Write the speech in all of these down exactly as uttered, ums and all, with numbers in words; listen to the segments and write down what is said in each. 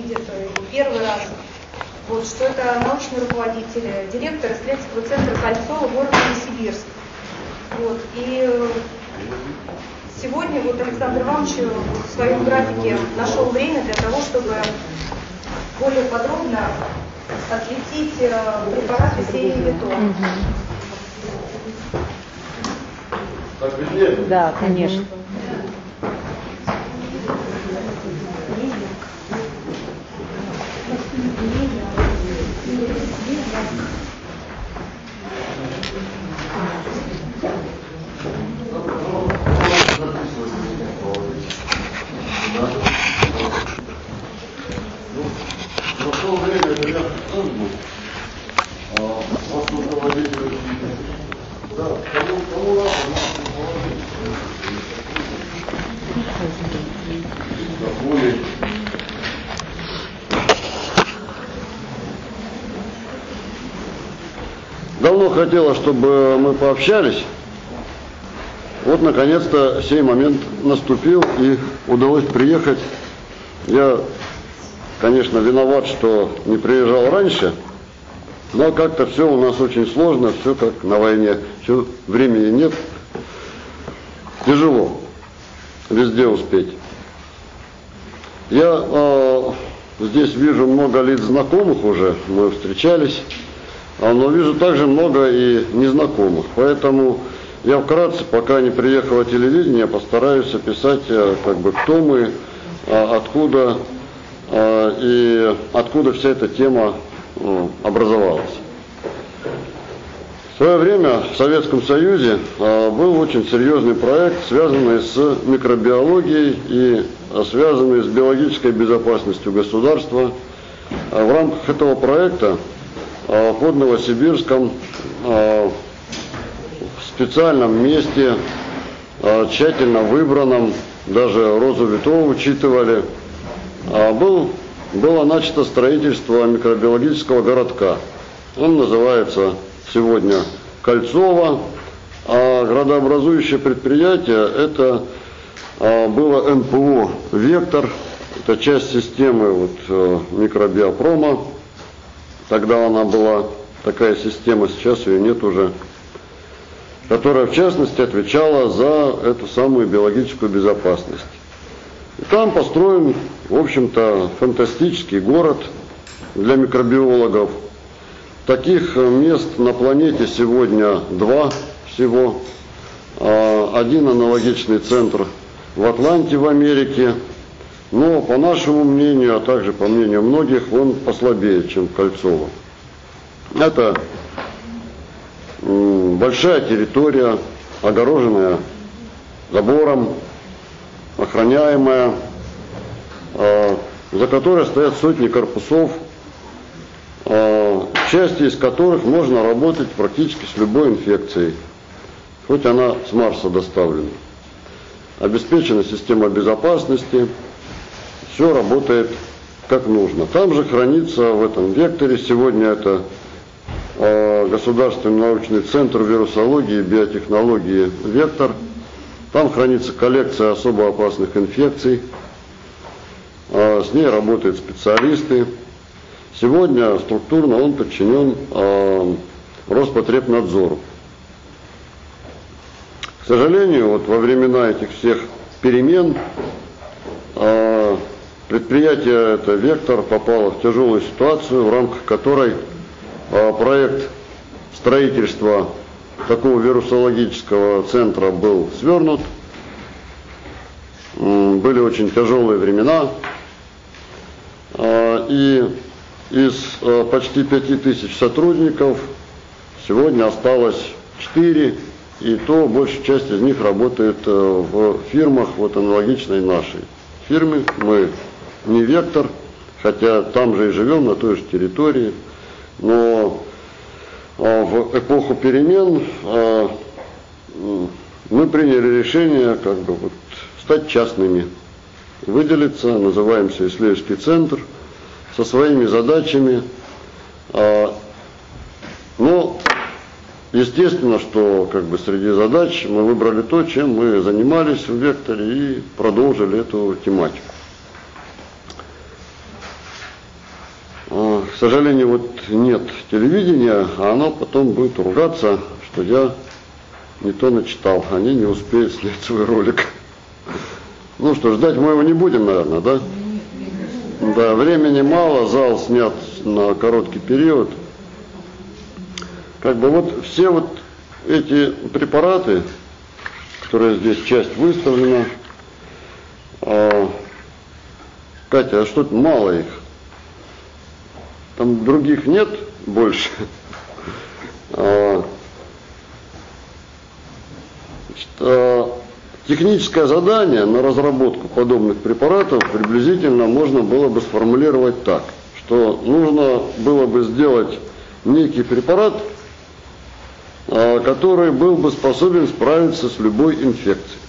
видят его первый раз. Вот, что это научный руководитель, директор исследовательского центра Кольцова города Новосибирск. Вот, и сегодня вот Александр Иванович в своем графике нашел время для того, чтобы более подробно осветить препараты серии Витон. Да, конечно. Но в то время это я тоже был. Вас руководитель. Да, кому, кому надо, нас руководитель. Более. Давно хотела, чтобы мы пообщались. Вот, наконец-то, сей момент наступил и удалось приехать. Я, конечно, виноват, что не приезжал раньше, но как-то все у нас очень сложно, все как на войне, все, времени нет, тяжело везде успеть. Я э, здесь вижу много лиц знакомых уже, мы встречались, но вижу также много и незнакомых, поэтому я вкратце, пока не приехало телевидение, постараюсь описать, как бы, кто мы, откуда и откуда вся эта тема образовалась. В свое время в Советском Союзе был очень серьезный проект, связанный с микробиологией и связанный с биологической безопасностью государства. В рамках этого проекта под Новосибирском в специальном месте, тщательно выбранном, даже розу Вито учитывали, был, было начато строительство микробиологического городка. Он называется сегодня Кольцово, а градообразующее предприятие это было эн пэ о «Вектор», это часть системы вот, микробиопрома. Тогда она была такая система, сейчас ее нет уже, которая в частности отвечала за эту самую биологическую безопасность. И там построен, в общем-то, фантастический город для микробиологов. Таких мест на планете сегодня два всего. Один аналогичный центр в Атланте в Америке, но по нашему мнению, а также по мнению многих, он послабее, чем Кольцово. Это большая территория, огороженная забором, охраняемая, за которой стоят сотни корпусов, части из которых можно работать практически с любой инфекцией, хоть она с Марса доставлена. Обеспечена система безопасности, все работает как нужно. Там же хранится в этом векторе, сегодня это Государственный научный центр вирусологии и биотехнологии «Вектор». Там хранится коллекция особо опасных инфекций. С ней работают специалисты. Сегодня структурно он подчинен Роспотребнадзору. К сожалению, вот во времена этих всех перемен предприятие это «Вектор» попало в тяжелую ситуацию, в рамках которой проект строительства такого вирусологического центра был свернут. Были очень тяжелые времена. И из почти пяти тысяч сотрудников сегодня осталось четыре, и то большая часть из них работает в фирмах вот аналогичной нашей фирме. Мы не «Вектор», хотя там же и живем, на той же территории. Но в эпоху перемен мы приняли решение как бы вот стать частными, выделиться, называемся исследовательский центр, со своими задачами. Но естественно, что как бы среди задач мы выбрали то, чем мы занимались в «Векторе», и продолжили эту тематику. сожалению, вот нет телевидения, а оно потом будет ругаться, что я не то начитал, они не успеют снять свой ролик. Ну что, ждать мы его не будем, наверное, да? Да, времени мало, зал снят на короткий период. Как бы вот все вот эти препараты, которые здесь часть выставлена, а, Катя, а что-то мало их? Там других нет больше? А, значит, а, техническое задание на разработку подобных препаратов приблизительно можно было бы сформулировать так, что нужно было бы сделать некий препарат, который был бы способен справиться с любой инфекцией.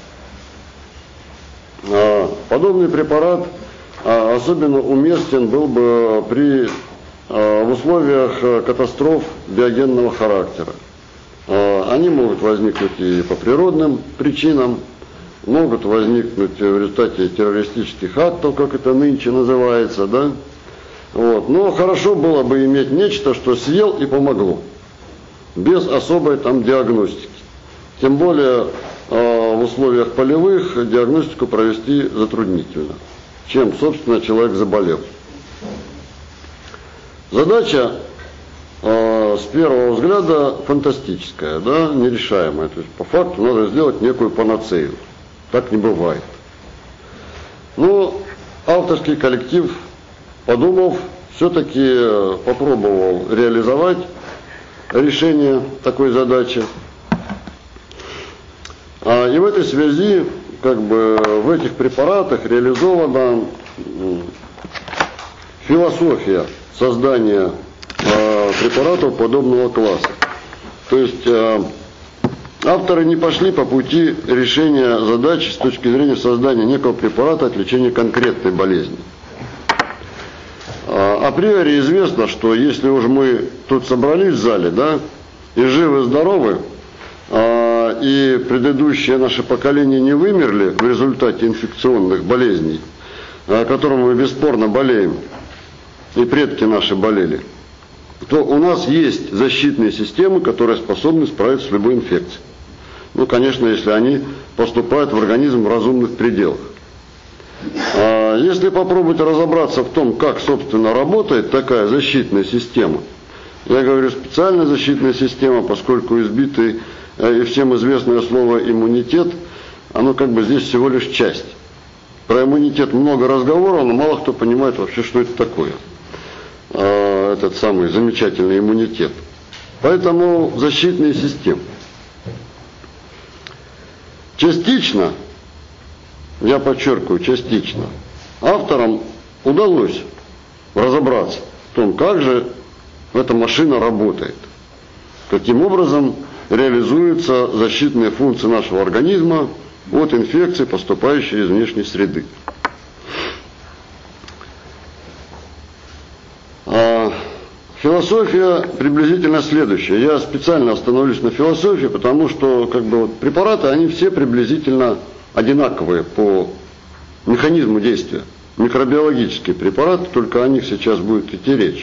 Подобный препарат особенно уместен был бы при, в условиях катастроф биогенного характера. Они могут возникнуть и по природным причинам, могут возникнуть в результате террористических актов, как это нынче называется, да? Вот. Но хорошо было бы иметь нечто, что съел и помогло, без особой там диагностики. Тем более э, в условиях полевых диагностику провести затруднительно, чем, собственно, человек заболел. Задача э, с первого взгляда фантастическая, да, нерешаемая. То есть по факту надо сделать некую панацею. Так не бывает. Но авторский коллектив, подумав, все-таки попробовал реализовать решение такой задачи. И в этой связи, как бы, в этих препаратах реализована философия создания препаратов подобного класса. То есть авторы не пошли по пути решения задачи с точки зрения создания некого препарата от лечения конкретной болезни. Априори известно, что если уж мы тут собрались в зале, да, и живы-здоровы, и предыдущее наше поколение не вымерли в результате инфекционных болезней, которым мы бесспорно болеем, и предки наши болели, то у нас есть защитные системы, которые способны справиться с любой инфекцией. Ну, конечно, если они поступают в организм в разумных пределах. А если попробовать разобраться в том, как, собственно, работает такая защитная система, я говорю специальная защитная система, поскольку избитый и всем известное слово иммунитет, оно как бы здесь всего лишь часть. Про иммунитет много разговоров, но мало кто понимает вообще, что это такое. А, этот самый замечательный иммунитет. Поэтому защитные системы. Частично, я подчеркиваю, частично, авторам удалось разобраться в том, как же эта машина работает, каким образом реализуются защитные функции нашего организма от инфекций, поступающей из внешней среды. А философия приблизительно следующая. Я специально остановлюсь на философии, потому что как бы, вот, препараты, они все приблизительно одинаковые по механизму действия. Микробиологические препараты, только о них сейчас будет идти речь.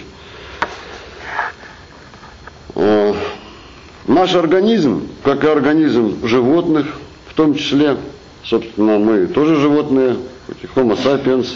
Наш организм, как и организм животных, в том числе, собственно, мы тоже животные, Homo sapiens,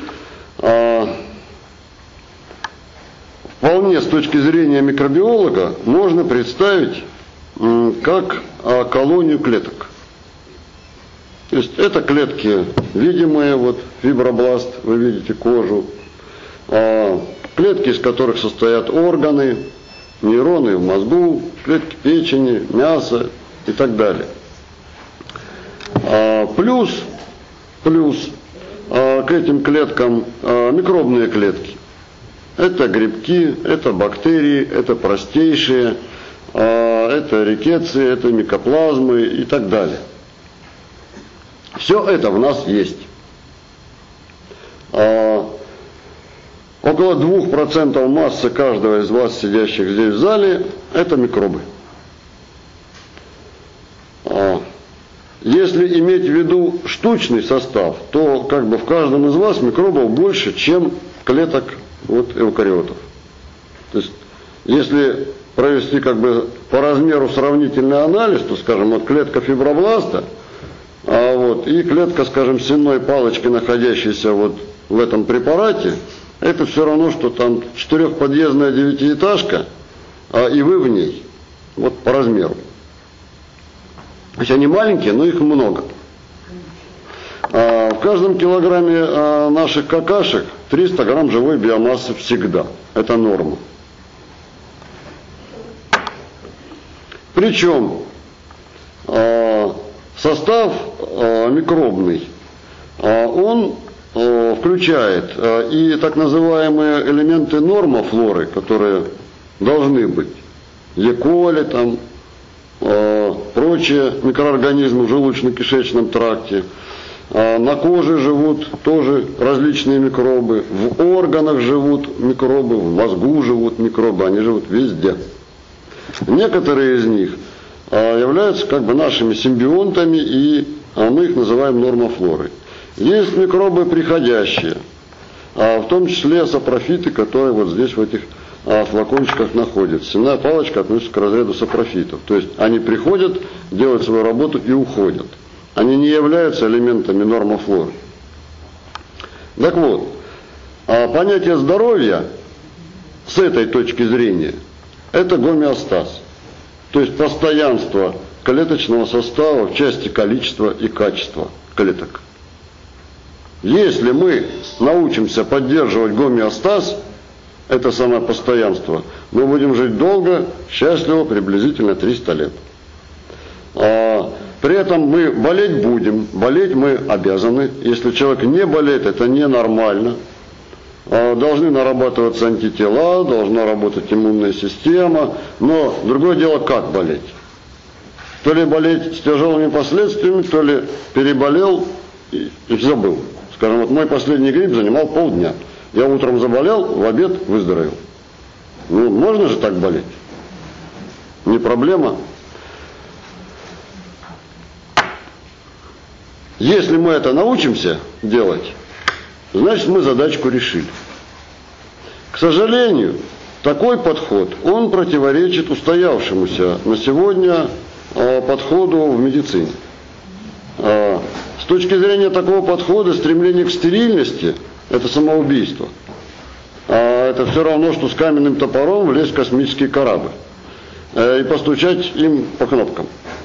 вполне с точки зрения микробиолога можно представить как колонию клеток. То есть это клетки видимые, вот фибробласт, вы видите кожу, клетки, из которых состоят органы, нейроны в мозгу, клетки печени, мясо и так далее. Плюс, плюс к этим клеткам микробные клетки. Это грибки, это бактерии, это простейшие, это рикеции, это микоплазмы и так далее. Все это в нас есть. Около двух процентов массы каждого из вас, сидящих здесь в зале, это микробы. Если иметь в виду штучный состав, то как бы в каждом из вас микробов больше, чем клеток вот, эукариотов. То есть, если провести как бы по размеру сравнительный анализ, то, скажем, вот клетка фибробласта, а вот, и клетка, скажем, сенной палочки, находящейся вот в этом препарате, это все равно, что там четырехподъездная девятиэтажка, а, и вы в ней, вот по размеру. То есть они маленькие, но их много. А в каждом килограмме а, наших какашек триста грамм живой биомассы всегда. Это норма. Причем а, состав а, микробный, а, он а, включает а, и так называемые элементы нормофлоры, которые должны быть. Е. коли, там, а, прочие микроорганизмы в желудочно-кишечном тракте. А, на коже живут тоже различные микробы, в органах живут микробы, в мозгу живут микробы, они живут везде. Некоторые из них а, являются как бы нашими симбионтами, и а, мы их называем нормофлорой. Есть микробы приходящие, а, в том числе сапрофиты, которые вот здесь в этих а, флакончиках находятся. Сенная палочка относится к разряду сапрофитов. То есть они приходят, делают свою работу и уходят. Они не являются элементами нормофлоры. Так вот, а, понятие здоровья с этой точки зрения – это гомеостаз. То есть постоянство клеточного состава в части количества и качества клеток. Если мы научимся поддерживать гомеостаз, это самое постоянство, мы будем жить долго, счастливо, приблизительно триста лет. А, при этом мы болеть будем, болеть мы обязаны. Если человек не болеет, это ненормально. А, должны нарабатываться антитела, должна работать иммунная система, но другое дело, как болеть. То ли болеть с тяжелыми последствиями, то ли переболел и, и забыл. Скажем, вот мой последний грипп занимал полдня. Я утром заболел, в обед выздоровел. Ну, можно же так болеть? Не проблема. Если мы это научимся делать, значит мы задачку решили. К сожалению, такой подход, он противоречит устоявшемуся на сегодня э, подходу в медицине. Э, с точки зрения такого подхода, стремление к стерильности – это самоубийство. Э, это все равно, что с каменным топором влезть в космический корабль э, и постучать им по кнопкам.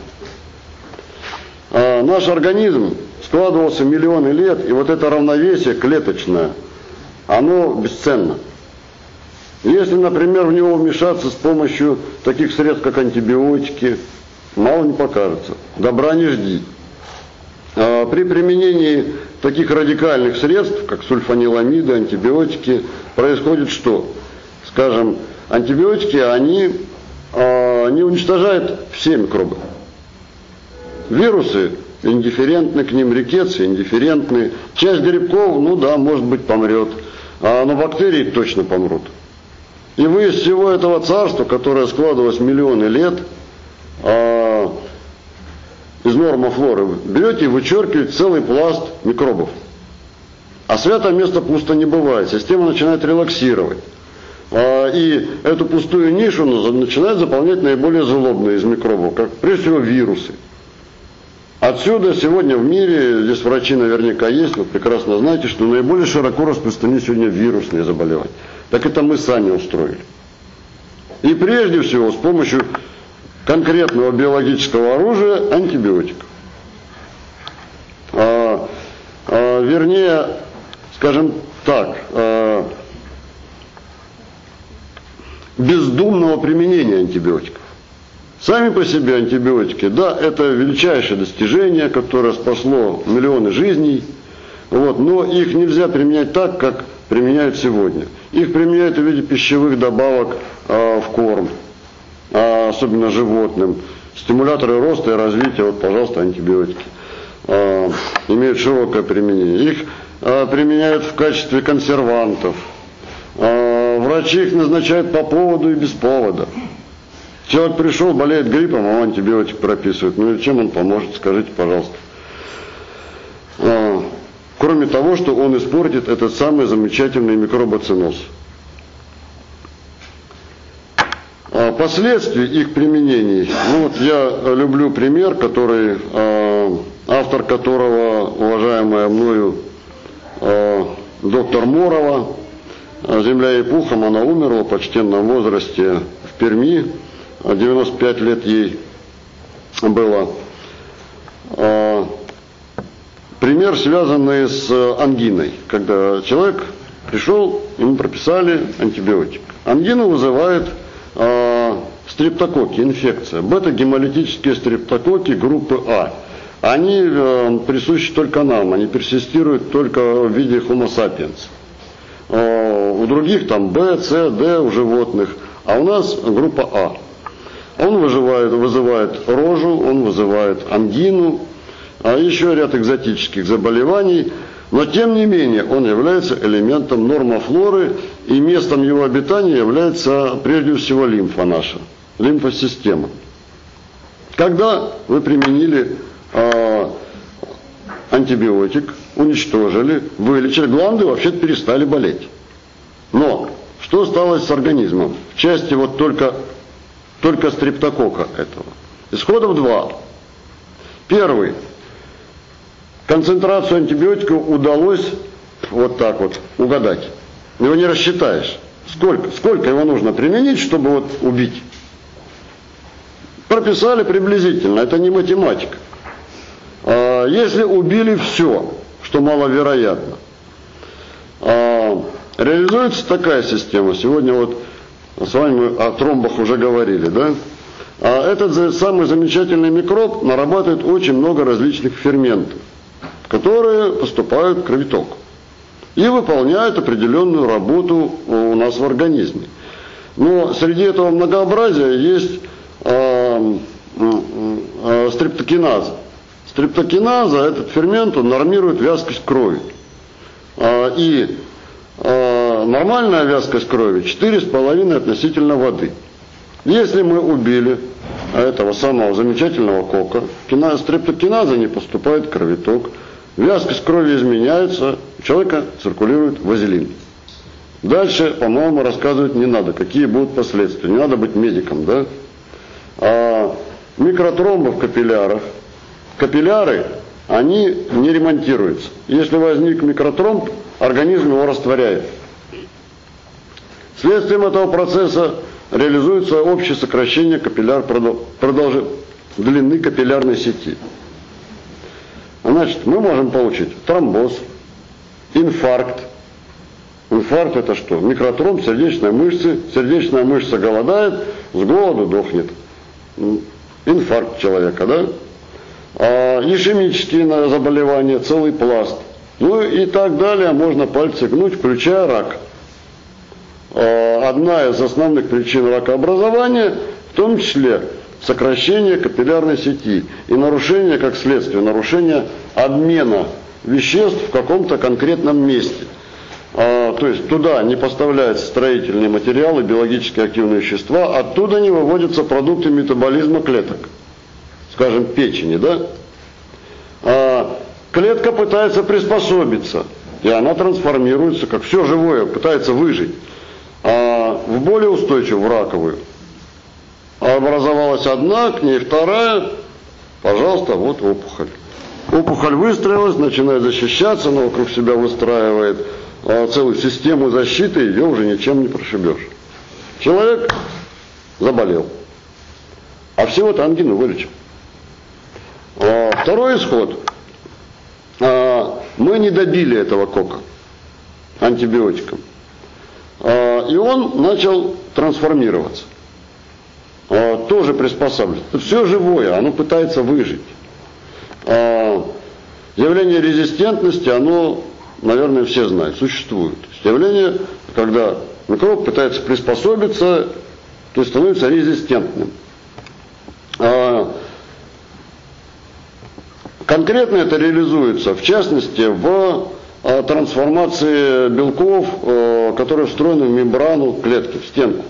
А наш организм складывался миллионы лет, и вот это равновесие клеточное, оно бесценно. Если, например, в него вмешаться с помощью таких средств, как антибиотики, мало не покажется. Добра не жди. А при применении таких радикальных средств, как сульфаниламиды, антибиотики, происходит что? Скажем, антибиотики, они а, не уничтожают все микробы. Вирусы индифферентны к ним, рикетсы индифферентны. Часть грибков, ну да, может быть, помрет. А, но бактерии точно помрут. И вы из всего этого царства, которое складывалось миллионы лет, а, из нормофлоры, берете и вычеркиваете целый пласт микробов. А святое место пусто не бывает. Система начинает релаксировать. А, и эту пустую нишу начинает заполнять наиболее злобные из микробов, как прежде всего вирусы. Отсюда сегодня в мире, здесь врачи наверняка есть, вы прекрасно знаете, что наиболее широко распространены сегодня вирусные заболевания. Так это мы сами устроили. И прежде всего с помощью конкретного биологического оружия антибиотиков. А, а, вернее, скажем так, а, бездумного применения антибиотиков. Сами по себе антибиотики, да, это величайшее достижение, которое спасло миллионы жизней, вот, но их нельзя применять так, как применяют сегодня. Их применяют в виде пищевых добавок а, в корм, а, особенно животным. Стимуляторы роста и развития, вот, пожалуйста, антибиотики, а, имеют широкое применение. Их а, применяют в качестве консервантов. А, врачи их назначают по поводу и без повода. Человек пришел, болеет гриппом, а антибиотик прописывают. Ну и чем он поможет, скажите, пожалуйста. А, кроме того, что он испортит этот самый замечательный микробоциноз. Последствий их применений. Ну, вот я люблю пример, который, э, автор которого, уважаемая мною э, доктор Морова, земля ей пухом, она умерла в почтенном возрасте в Перми, девяносто пять лет ей было. Э, пример, связанный с ангиной, когда человек пришел, ему прописали антибиотик. Ангину вызывает э, стрептококки, инфекция, бета-гемолитические стрептококки группы А. Они э, присущи только нам, они персистируют только в виде Homo sapiens. Э, у других там Б, С, Д у животных, а у нас группа А. Он вызывает, вызывает рожу, он вызывает ангину, а еще ряд экзотических заболеваний. Но тем не менее он является элементом нормофлоры, и местом его обитания является прежде всего лимфа наша, лимфосистема. Когда вы применили э, антибиотик, уничтожили, вылечили, гланды вообще-то перестали болеть. Но что стало с организмом? В части вот только, только стрептокока этого. Исходов два. Первый. Концентрацию антибиотика удалось вот так вот угадать. Его не рассчитаешь. Сколько, сколько его нужно применить, чтобы вот убить? Прописали приблизительно, это не математика. А если убили все, что маловероятно, а реализуется такая система. Сегодня вот с вами мы о тромбах уже говорили, да? А этот самый замечательный микроб нарабатывает очень много различных ферментов, которые поступают в кровоток и выполняют определенную работу у нас в организме. Но среди этого многообразия есть э, э, стрептокиназа. Стрептокиназа, этот фермент, он нормирует вязкость крови. Э, и э, нормальная вязкость крови четыре с половиной относительно воды. Если мы убили этого самого замечательного кока, стрептокиназа не поступает в кровоток, вязкость крови изменяется, у человека циркулирует вазелин. Дальше, по-моему, рассказывать не надо, какие будут последствия. Не надо быть медиком, да? А микротромбы в капиллярах. Капилляры, они не ремонтируются. Если возник микротромб, организм его растворяет. Следствием этого процесса реализуется общее сокращение капилляр, продолж... длины капиллярной сети. Значит, мы можем получить тромбоз, инфаркт. Инфаркт это что? Микротромб сердечной мышцы. Сердечная мышца голодает, с голоду дохнет. Инфаркт человека, да? А ишемические заболевания, целый пласт. Ну и так далее, можно пальцы гнуть, включая рак. Одна из основных причин ракообразования, в том числе сокращение капиллярной сети и нарушение, как следствие, нарушение обмена веществ в каком-то конкретном месте. А, то есть туда не поставляются строительные материалы, биологически активные вещества, оттуда не выводятся продукты метаболизма клеток, скажем, печени, да? А, клетка пытается приспособиться, и она трансформируется, как все живое, пытается выжить, а, в более устойчивую, в раковую. Образовалась одна, к ней вторая, пожалуйста, вот опухоль. Опухоль выстроилась, начинает защищаться, она вокруг себя выстраивает а, целую систему защиты, ее уже ничем не прошибешь. Человек заболел, а всего-то ангину вылечил. А, второй исход. А, мы не добили этого кока антибиотиком. А, и он начал трансформироваться. Тоже приспосабливается. Все живое, оно пытается выжить. А явление резистентности, оно, наверное, все знают, существует. То есть явление, когда микроб пытается приспособиться, то есть становится резистентным. А конкретно это реализуется, в частности, в трансформации белков, которые встроены в мембрану клетки, в стенку.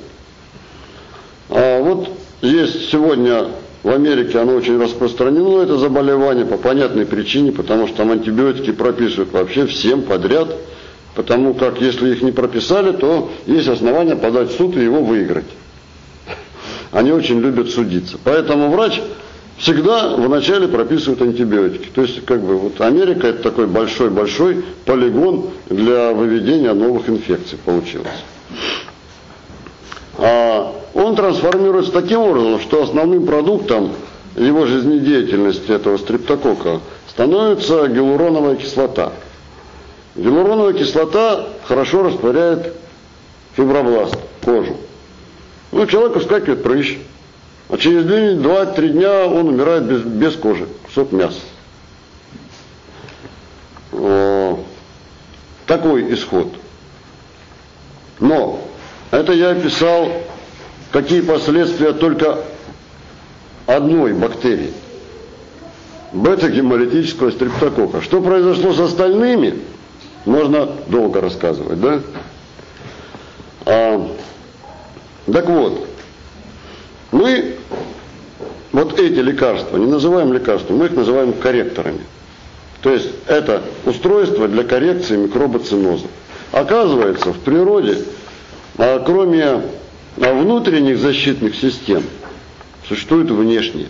А вот есть сегодня в Америке, оно очень распространено, это заболевание, по понятной причине, потому что там антибиотики прописывают вообще всем подряд, потому как если их не прописали, то есть основания подать в суд и его выиграть. они очень любят судиться. Поэтому врач всегда вначале прописывает антибиотики. То есть, как бы, вот Америка это такой большой-большой полигон для выведения новых инфекций получилось. А он трансформируется таким образом, что основным продуктом его жизнедеятельности этого стрептококка становится гиалуроновая кислота. Гиалуроновая кислота хорошо растворяет фибробласт, кожу. Ну, человеку вскакивает прыщ, а через два-три дня он умирает без, без кожи, кусок мяса. О, такой исход. Но это я описал, какие последствия только одной бактерии, бета-гемолитического стрептококка. Что произошло с остальными, можно долго рассказывать, да? А, так вот, мы вот эти лекарства, не называем лекарствами, мы их называем корректорами. То есть это устройство для коррекции микробоциноза. Оказывается, в природе, а, кроме а, внутренних защитных систем, существуют внешние.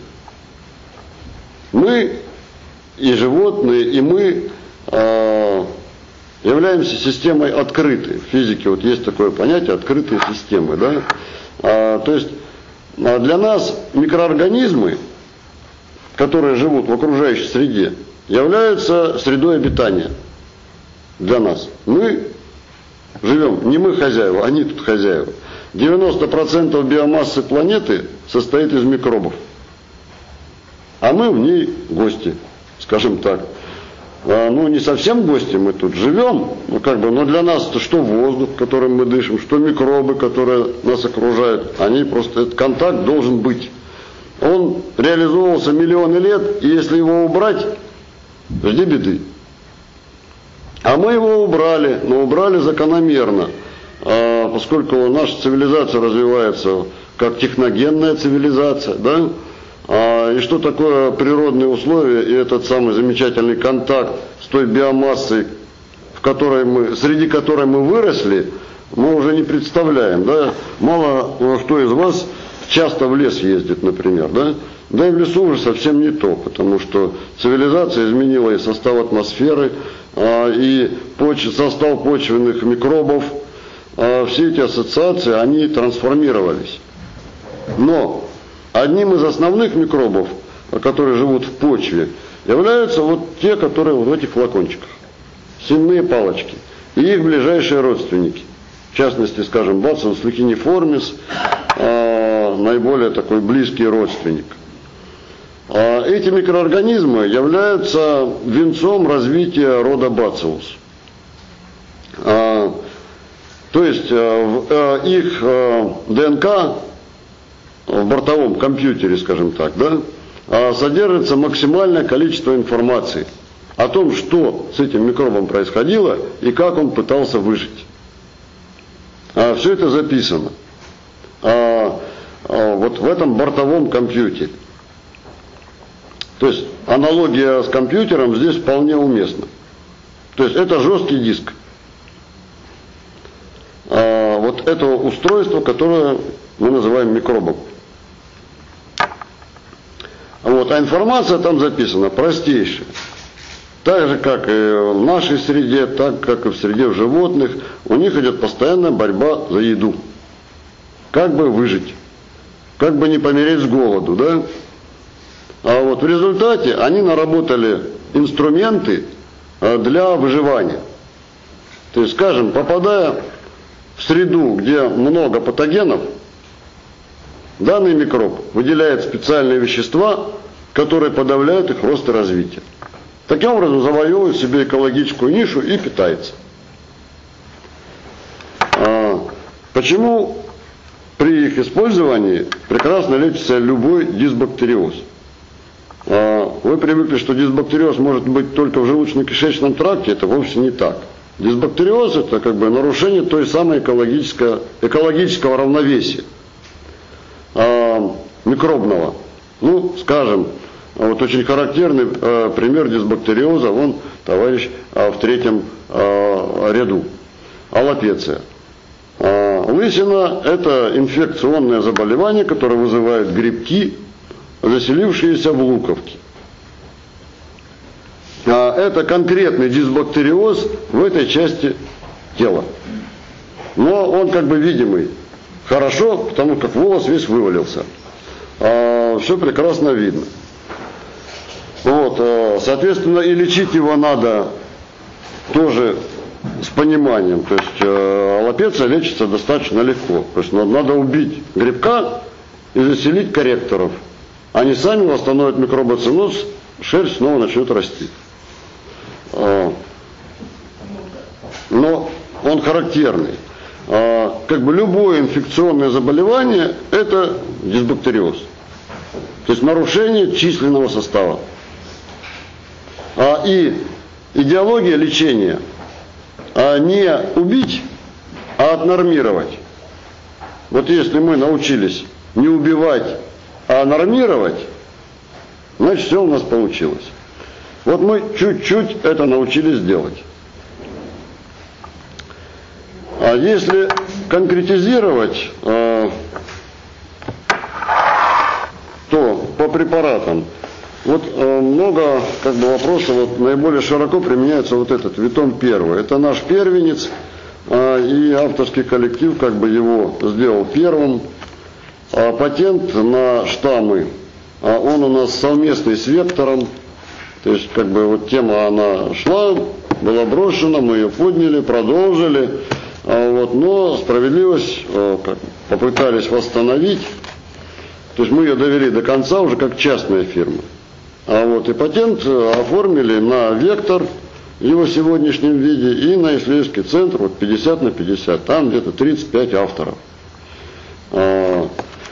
Мы и животные, и мы а, являемся системой открытой. В физике вот есть такое понятие открытые системы. Да? А, то есть а для нас микроорганизмы, которые живут в окружающей среде, являются средой обитания для нас. Мы живем, не мы хозяева, они тут хозяева. девяносто процентов биомассы планеты состоит из микробов. А мы в ней гости, скажем так. А, ну, не совсем гости, мы тут живем, ну, как бы, но для нас это что воздух, которым мы дышим, что микробы, которые нас окружают, они просто, этот контакт должен быть. Он реализовывался миллионы лет, и если его убрать, жди беды. А мы его убрали, но убрали закономерно, а, поскольку наша цивилизация развивается как техногенная цивилизация, да? А, и что такое природные условия и этот самый замечательный контакт с той биомассой, в которой мы, среди которой мы выросли, мы уже не представляем. Да? Мало кто из вас часто в лес ездит, например. Да? Да и в лесу уже совсем не то, потому что цивилизация изменила и состав атмосферы, а, и поч- состав почвенных микробов. А, все эти ассоциации, они трансформировались. Но одним из основных микробов, которые живут в почве, являются вот те, которые вот в этих флакончиках. Семенные палочки. И их ближайшие родственники. В частности, скажем, Bacillus leukiniformis, э, наиболее такой близкий родственник. А эти микроорганизмы являются венцом развития рода Bacillus. А, то есть э, э, их э, ДНК в бортовом компьютере, скажем так, да, содержится максимальное количество информации о том, что с этим микробом происходило и как он пытался выжить. А все это записано а, а, вот в этом бортовом компьютере. То есть аналогия с компьютером здесь вполне уместна. То есть это жесткий диск. А, вот этого устройства, которое мы называем микробом. Вот, а информация там записана простейшая. Так же, как и в нашей среде, так как и в среде животных, у них идет постоянная борьба за еду. Как бы выжить, как бы не помереть с голоду, да? А вот в результате они наработали инструменты для выживания. То есть, скажем, попадая в среду, где много патогенов, данный микроб выделяет специальные вещества, которые подавляют их рост и развитие. Таким образом завоевывает себе экологическую нишу и питается. А, почему при их использовании прекрасно лечится любой дисбактериоз? А, вы привыкли, что дисбактериоз может быть только в желудочно-кишечном тракте, это вовсе не так. Дисбактериоз это как бы нарушение той самой экологического, экологического равновесия. Микробного. Ну, скажем, вот очень характерный э, пример дисбактериоза, вон товарищ э, в третьем э, ряду. Аллопеция. Лысина – это инфекционное заболевание, которое вызывает грибки, заселившиеся в луковки. Это конкретный дисбактериоз в этой части тела. Но он как бы видимый. Хорошо, потому как волос весь вывалился. Все прекрасно видно. Вот, соответственно, и лечить его надо тоже с пониманием. То есть аллопеция лечится достаточно легко. То есть надо убить грибка и заселить корректоров. Они сами восстановят микробоциноз, шерсть снова начнет расти. Но он характерный. Как бы любое инфекционное заболевание – это дисбактериоз. То есть нарушение численного состава. И идеология лечения не убить, а отнормировать. Вот если мы научились не убивать, а нормировать, значит все у нас получилось. Вот мы чуть-чуть это научились делать. А если конкретизировать, э, то по препаратам, вот э, много как бы вопросов, вот, наиболее широко применяется вот этот Витом первый. Это наш первенец, э, и авторский коллектив как бы его сделал первым. А патент на штаммы, а он у нас совместный с Вектором. То есть, как бы, вот тема, она шла, была брошена, мы ее подняли, продолжили, а вот, но справедливость а, как, попытались восстановить. То есть, мы ее довели до конца уже как частная фирма. А вот, и патент оформили на Вектор в его сегодняшнем виде и на исследовательский центр, вот пятьдесят на пятьдесят, там где-то тридцать пять авторов. А,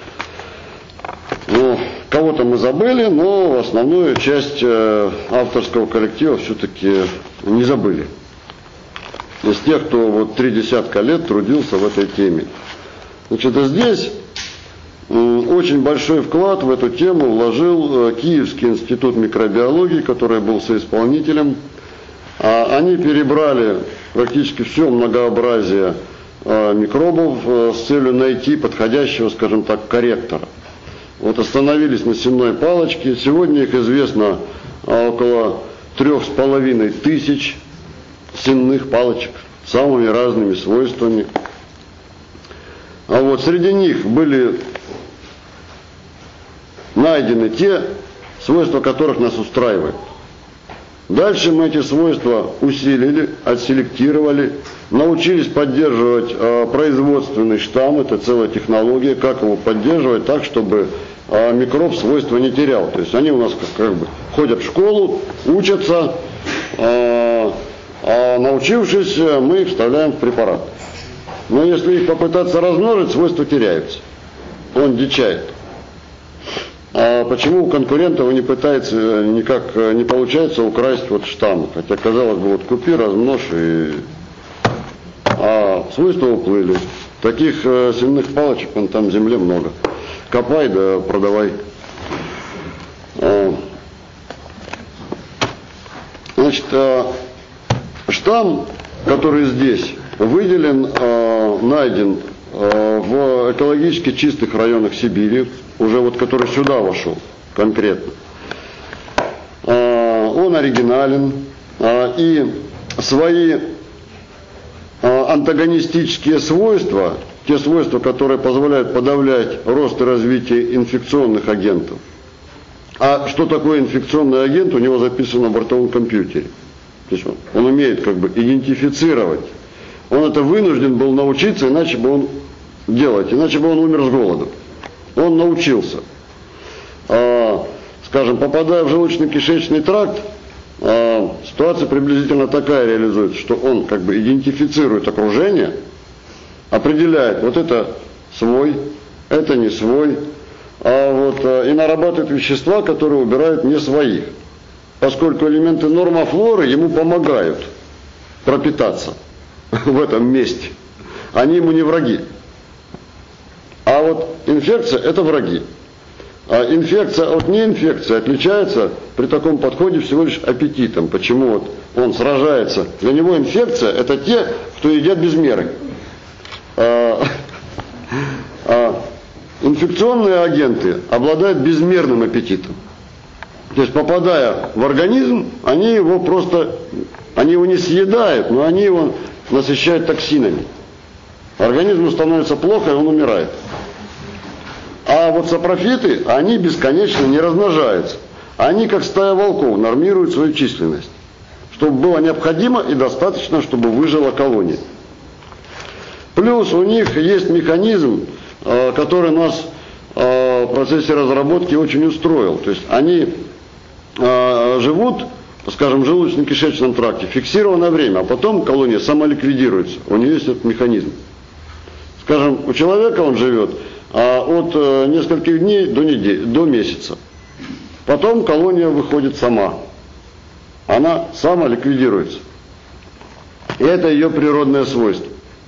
ну, кого-то мы забыли, но основную часть э, авторского коллектива все-таки не забыли. Из тех, кто вот три десятка лет трудился в этой теме. Значит, а здесь э, очень большой вклад в эту тему вложил э, Киевский институт микробиологии, который был соисполнителем. А они перебрали практически все многообразие э, микробов э, с целью найти подходящего, скажем так, корректора. Вот остановились на сенной палочке. Сегодня их известно около трех с половиной тысяч сенных палочек с самыми разными свойствами. А вот среди них были найдены те свойства, которых нас устраивают. Дальше мы эти свойства усилили, отселектировали, научились поддерживать э, производственный штамм, это целая технология, как его поддерживать так, чтобы э, микроб свойства не терял. То есть они у нас как, как бы ходят в школу, учатся, э, а научившись, мы их вставляем в препарат. Но если их попытаться размножить, свойства теряются. Он дичает. А почему у конкурентов не пытается, никак не получается украсть вот штамм? Хотя, казалось бы, вот купи, размножь, и... а свойства уплыли. Таких э, сенных палочек, вон там в земле много. Копай, да продавай. А, значит, а, штамм, который здесь выделен, а, найден а, в экологически чистых районах Сибири, уже вот который сюда вошел конкретно. А, он оригинален, а, и свои а, антагонистические свойства, те свойства, которые позволяют подавлять рост и развитие инфекционных агентов. А что такое инфекционный агент, у него записано в бортовом компьютере. То есть он, он умеет как бы идентифицировать. Он это вынужден был научиться, иначе бы он делать, иначе бы он умер с голоду. Он научился. А, скажем, попадая в желудочно-кишечный тракт, а, ситуация приблизительно такая реализуется, что он как бы идентифицирует окружение, определяет, вот это свой, это не свой, а вот а, и нарабатывает вещества, которые убирают не своих, поскольку элементы нормофлоры ему помогают пропитаться в этом месте. Они ему не враги. А вот инфекция – это враги. А инфекция от неинфекции отличается при таком подходе всего лишь аппетитом. Почему вот он сражается? Для него инфекция – это те, кто едят без меры. А, а, инфекционные агенты обладают безмерным аппетитом. То есть, попадая в организм, они его просто, они его не съедают, но они его насыщают токсинами. Организму становится плохо, и он умирает. А вот сапрофиты, они бесконечно не размножаются. Они, как стая волков, нормируют свою численность, чтобы было необходимо и достаточно, чтобы выжила колония. Плюс у них есть механизм, который нас в процессе разработки очень устроил. То есть они живут, скажем, в желудочно-кишечном тракте фиксированное время, а потом колония самоликвидируется. У нее есть этот механизм. Скажем, у человека он живет от нескольких дней до недели, до месяца. Потом колония выходит сама. Она самоликвидируется. И это ее природное свойство.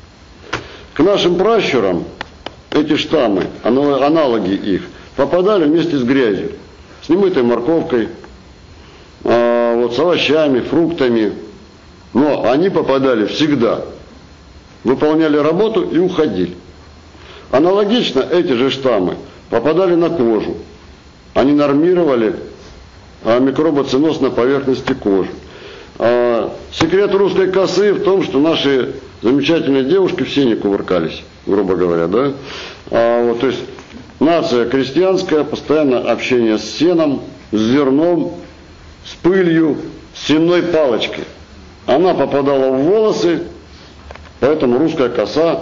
К нашим пращурам эти штаммы, аналоги их, попадали вместе с грязью, с немытой морковкой, вот, с овощами, фруктами. Но они попадали всегда, выполняли работу и уходили. Аналогично эти же штаммы попадали на кожу. Они нормировали микробоценоз на поверхности кожи. Секрет русской косы в том, что наши замечательные девушки все не кувыркались, грубо говоря, да? А, вот, то есть нация крестьянская, постоянно общение с сеном, с зерном, с пылью, с сенной палочкой. Она попадала в волосы, поэтому русская коса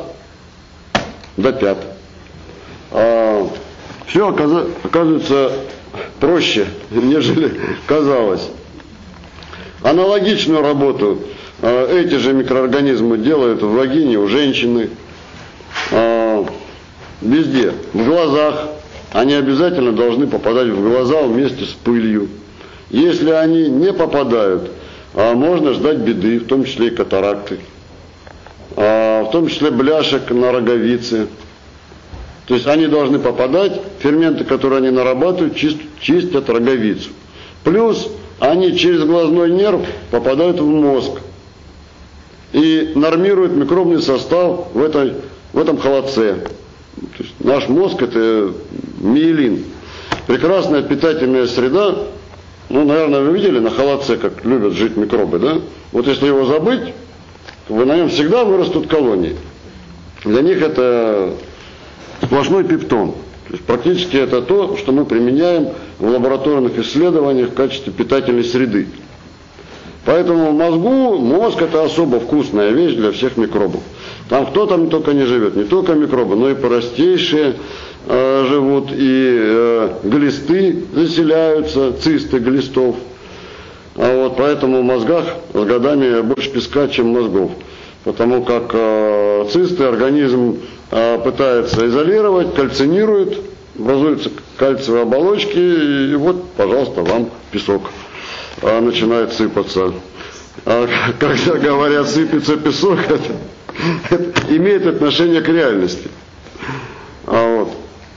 до пят. А, все оказывается проще, нежели казалось. Аналогичную работу э, эти же микроорганизмы делают в вагине у женщины, э, везде, в глазах. Они обязательно должны попадать в глаза вместе с пылью. Если они не попадают, э, можно ждать беды, в том числе и катаракты, э, в том числе бляшек на роговице. То есть они должны попадать, ферменты, которые они нарабатывают, чист, чистят роговицу. Плюс они через глазной нерв попадают в мозг и нормируют микробный состав в, этой, в этом холодце. То есть наш мозг – это миелин. Прекрасная питательная среда. Ну, наверное, вы видели на холодце, как любят жить микробы, да? Вот если его забыть, то на нем всегда вырастут колонии. Для них это сплошной пептон. То есть практически это то, что мы применяем в лабораторных исследованиях в качестве питательной среды. Поэтому в мозгу, мозг это особо вкусная вещь для всех микробов. Там кто там только не живет, не только микробы, но и простейшие э, живут, и э, глисты заселяются, цисты глистов. А вот поэтому в мозгах с годами больше песка, чем мозгов. Потому как э, цисты организм э, пытается изолировать, кальцинирует, образуются кальциевые оболочки, и, и вот, пожалуйста, вам песок э, начинает сыпаться. А когда говорят сыпется песок, это, это имеет отношение к реальности. А вот.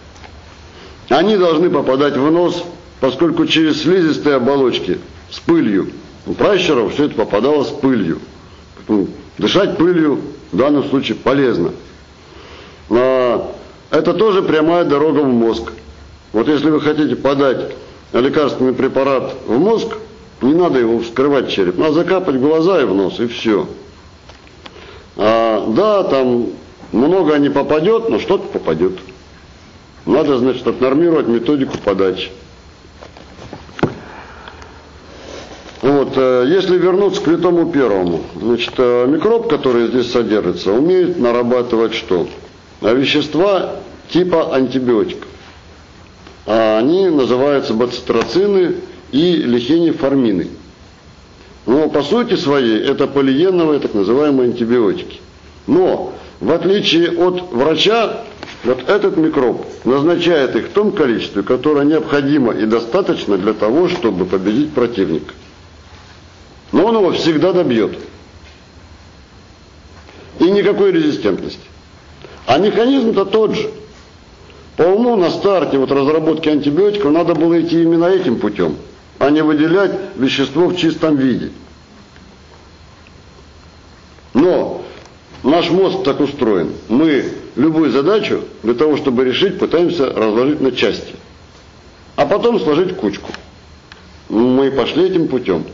Они должны попадать в нос, поскольку через слизистые оболочки с пылью. У пращуров все это попадало с пылью. Дышать пылью в данном случае полезно. А, это тоже прямая дорога в мозг. Вот если вы хотите подать лекарственный препарат в мозг, не надо его вскрывать череп, надо закапать в глаза и в нос, и все. А, да, там много не попадет, но что-то попадет. Надо, значит, отнормировать методику подачи. Вот, если вернуться к литому первому, значит, микроб, который здесь содержится, умеет нарабатывать что? Вещества типа антибиотиков. А они называются бацитроцины и лихениформины. Но по сути своей это полиеновые так называемые антибиотики. Но в отличие от врача, вот этот микроб назначает их в том количестве, которое необходимо и достаточно для того, чтобы победить противника. Но он его всегда добьет. И никакой резистентности. А механизм-то тот же. По уму на старте вот разработки антибиотиков надо было идти именно этим путем, а не выделять вещество в чистом виде. Но наш наш мозг так устроен. Мы любую задачу для того, чтобы решить, пытаемся разложить на части, а потом сложить в кучку. Мы пошли этим путем.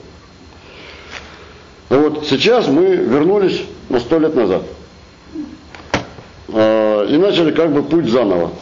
Вот сейчас мы вернулись на сто лет назад э, и начали как бы путь заново.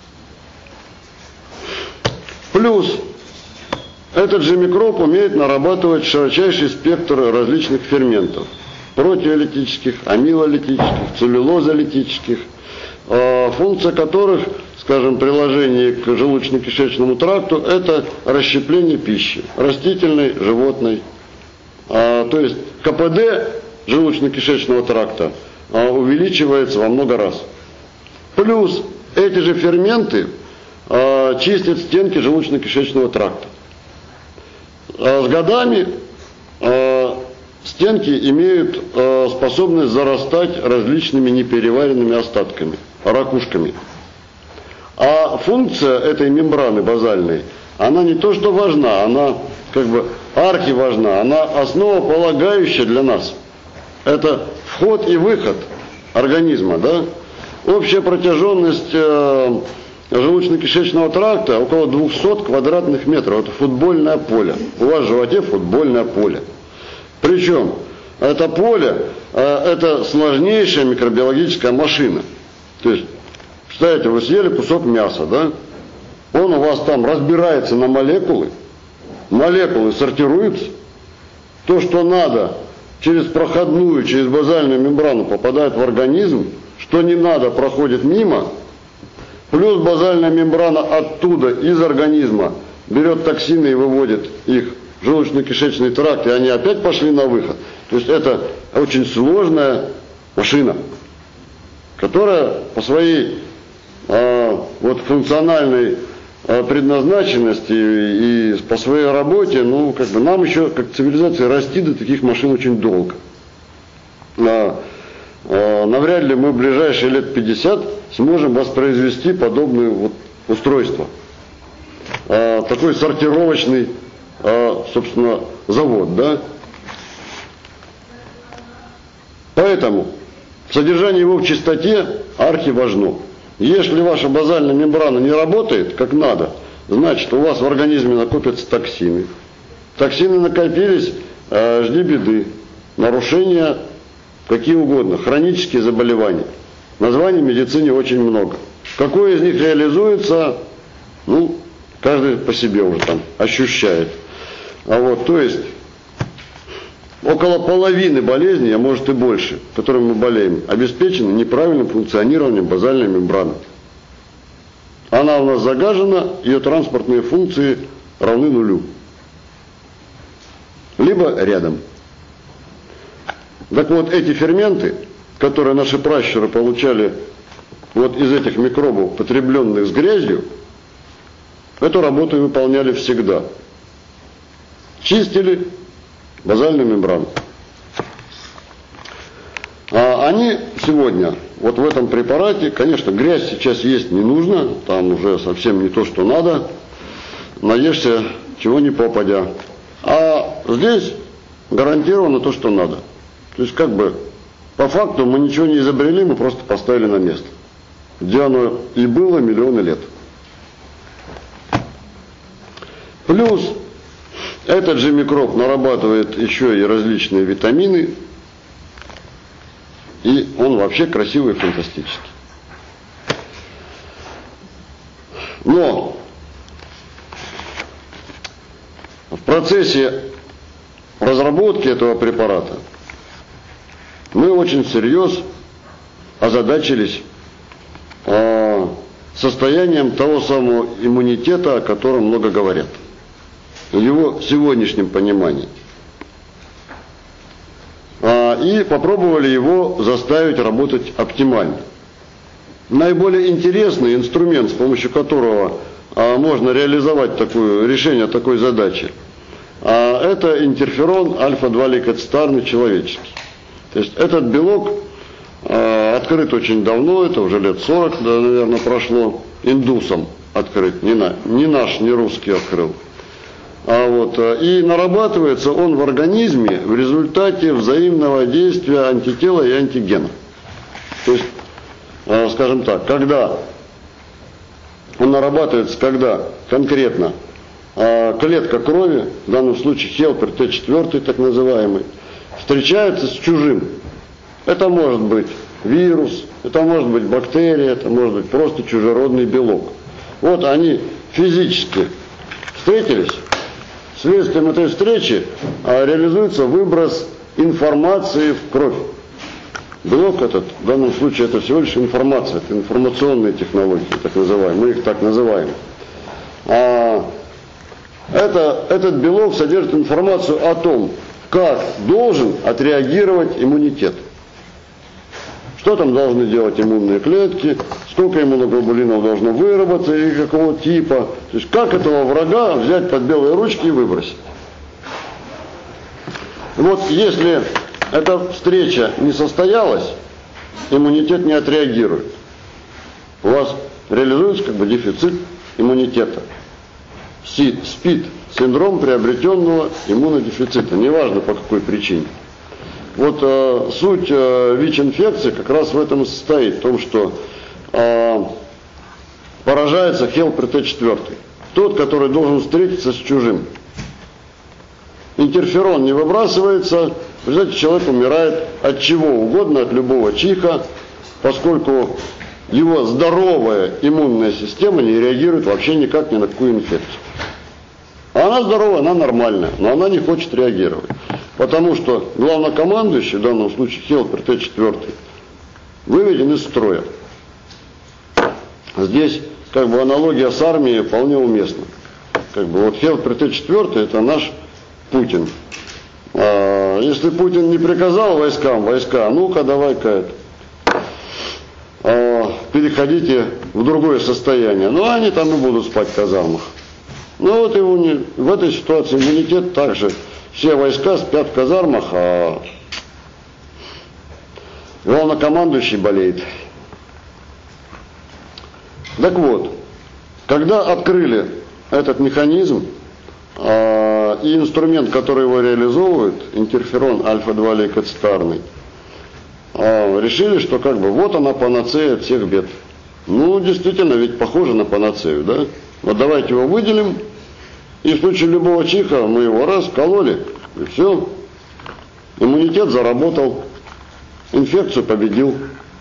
Плюс этот же микроб умеет нарабатывать широчайший спектр различных ферментов. Протеолитических, амилолитических, целлюлозолитических, э, функция которых, скажем, приложение к желудочно-кишечному тракту, это расщепление пищи, растительной, животной. А, то есть ка пэ дэ желудочно-кишечного тракта а, увеличивается во много раз. Плюс эти же ферменты а, чистят стенки желудочно-кишечного тракта. А, с годами а, стенки имеют а, способность зарастать различными непереваренными остатками, ракушками. А функция этой мембраны базальной, она не то что важна, она как бы архиважна, она основополагающая для нас. Это вход и выход организма, да? Общая протяженность э, желудочно-кишечного тракта около двухсот квадратных метров. Это футбольное поле. У вас в животе футбольное поле. Причем это поле, э, это сложнейшая микробиологическая машина. То есть, представляете, вы съели кусок мяса, да? Он у вас там разбирается на молекулы. Молекулы сортируются. То, что надо, через проходную, через базальную мембрану попадает в организм, что не надо, проходит мимо. Плюс базальная мембрана оттуда, из организма, берет токсины и выводит их в желудочно-кишечный тракт, и они опять пошли на выход. То есть это очень сложная машина, которая по своей э, вот, функциональной предназначенности и, и по своей работе, ну, как бы нам еще, как цивилизации, расти до таких машин очень долго. А, а, навряд ли мы в ближайшие лет пятьдесят сможем воспроизвести подобное вот устройство. А, такой сортировочный, а, собственно, завод, да. Поэтому содержание его в чистоте архиважно. Если ваша базальная мембрана не работает как надо, значит у вас в организме накопятся токсины. Токсины накопились, э, жди беды. Нарушения какие угодно, хронические заболевания. Названий в медицине очень много. Какое из них реализуется, ну, каждый по себе уже там ощущает. А вот, то есть, около половины болезней, а может и больше, которыми мы болеем, обеспечены неправильным функционированием базальной мембраны. Она у нас загажена, ее транспортные функции равны нулю. Либо рядом. Так вот, эти ферменты, которые наши пращуры получали вот из этих микробов, потребленных с грязью, эту работу выполняли всегда. Чистили базальную мембрану. А они сегодня, вот в этом препарате, конечно, грязь сейчас есть не нужно, там уже совсем не то, что надо, наешься чего ни попадя. А здесь гарантированно то, что надо. То есть как бы по факту мы ничего не изобрели, мы просто поставили на место, где оно и было миллионы лет. Плюс этот же микроб нарабатывает еще и различные витамины, и он вообще красивый и фантастический. Но в процессе разработки этого препарата мы очень всерьез озадачились э, состоянием того самого иммунитета, о котором много говорят. В его сегодняшнем понимании. А, и попробовали его заставить работать оптимально. Наиболее интересный инструмент, с помощью которого а, можно реализовать такое, решение такой задачи, а, это интерферон альфа-два лейкоцитарный человеческий. То есть этот белок а, открыт очень давно, это уже лет сорок, да, наверное, прошло, индусом открыт, не, на, не наш, не русский открыл. А вот, и нарабатывается он в организме в результате взаимного действия антитела и антигена. То есть, скажем так, когда он нарабатывается, когда конкретно клетка крови, в данном случае хелпер Т четыре, так называемый, встречается с чужим. Это может быть вирус, это может быть бактерия, это может быть просто чужеродный белок. Вот они физически встретились. Следствием этой встречи реализуется выброс информации в кровь. Белок этот, в данном случае, это всего лишь информация, это информационные технологии, так называемые, мы их так называем. А это, этот белок содержит информацию о том, как должен отреагировать иммунитет. Что там должны делать иммунные клетки, сколько иммуноглобулинов должно выработаться и какого типа. То есть как этого врага взять под белые ручки и выбросить. Вот если эта встреча не состоялась, иммунитет не отреагирует. У вас реализуется как бы дефицит иммунитета. СПИД, синдром приобретенного иммунодефицита, неважно по какой причине. Вот э, суть э, ВИЧ-инфекции как раз в этом и состоит, в том, что э, поражается хелпер Т четыре, тот, который должен встретиться с чужим. Интерферон не выбрасывается, в результате человек умирает от чего угодно, от любого чиха, поскольку его здоровая иммунная система не реагирует вообще никак ни на какую инфекцию. А она здоровая, она нормальная, но она не хочет реагировать. Потому что главнокомандующий, в данном случае хелпер Т четыре, выведен из строя. Здесь как бы аналогия с армией вполне уместна. Как бы вот хелпер Т четыре это наш Путин. А если Путин не приказал войскам, войска, ну-ка давай-ка это, а, переходите в другое состояние. Ну они там и будут спать в казармах. Ну вот и уни... в этой ситуации иммунитет также. Все войска спят в казармах, а главнокомандующий болеет. Так вот, когда открыли этот механизм э, и инструмент, который его реализовывает, интерферон альфа-два лейкоцитарный, э, решили, что как бы вот она панацея от всех бед. Ну, действительно, ведь похоже на панацею, да? Вот давайте его выделим, и в случае любого чиха мы его раз кололи, и все. Иммунитет заработал, инфекцию победил.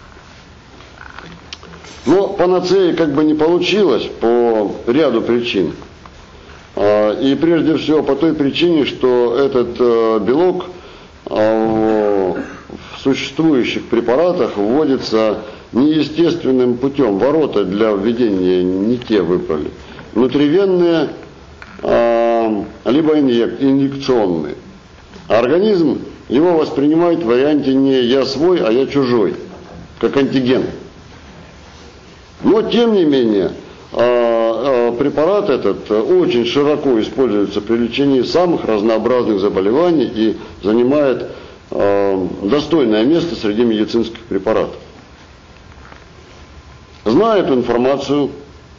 Но панацеи как бы не получилось по ряду причин. И прежде всего по той причине, что этот белок в существующих препаратах вводится неестественным путем. Ворота для введения не те выбрали. Внутривенные, либо инъекционные. Организм его воспринимает в варианте не я свой, а я чужой, как антиген. Но тем не менее, препарат этот очень широко используется при лечении самых разнообразных заболеваний и занимает достойное место среди медицинских препаратов. Зная эту информацию,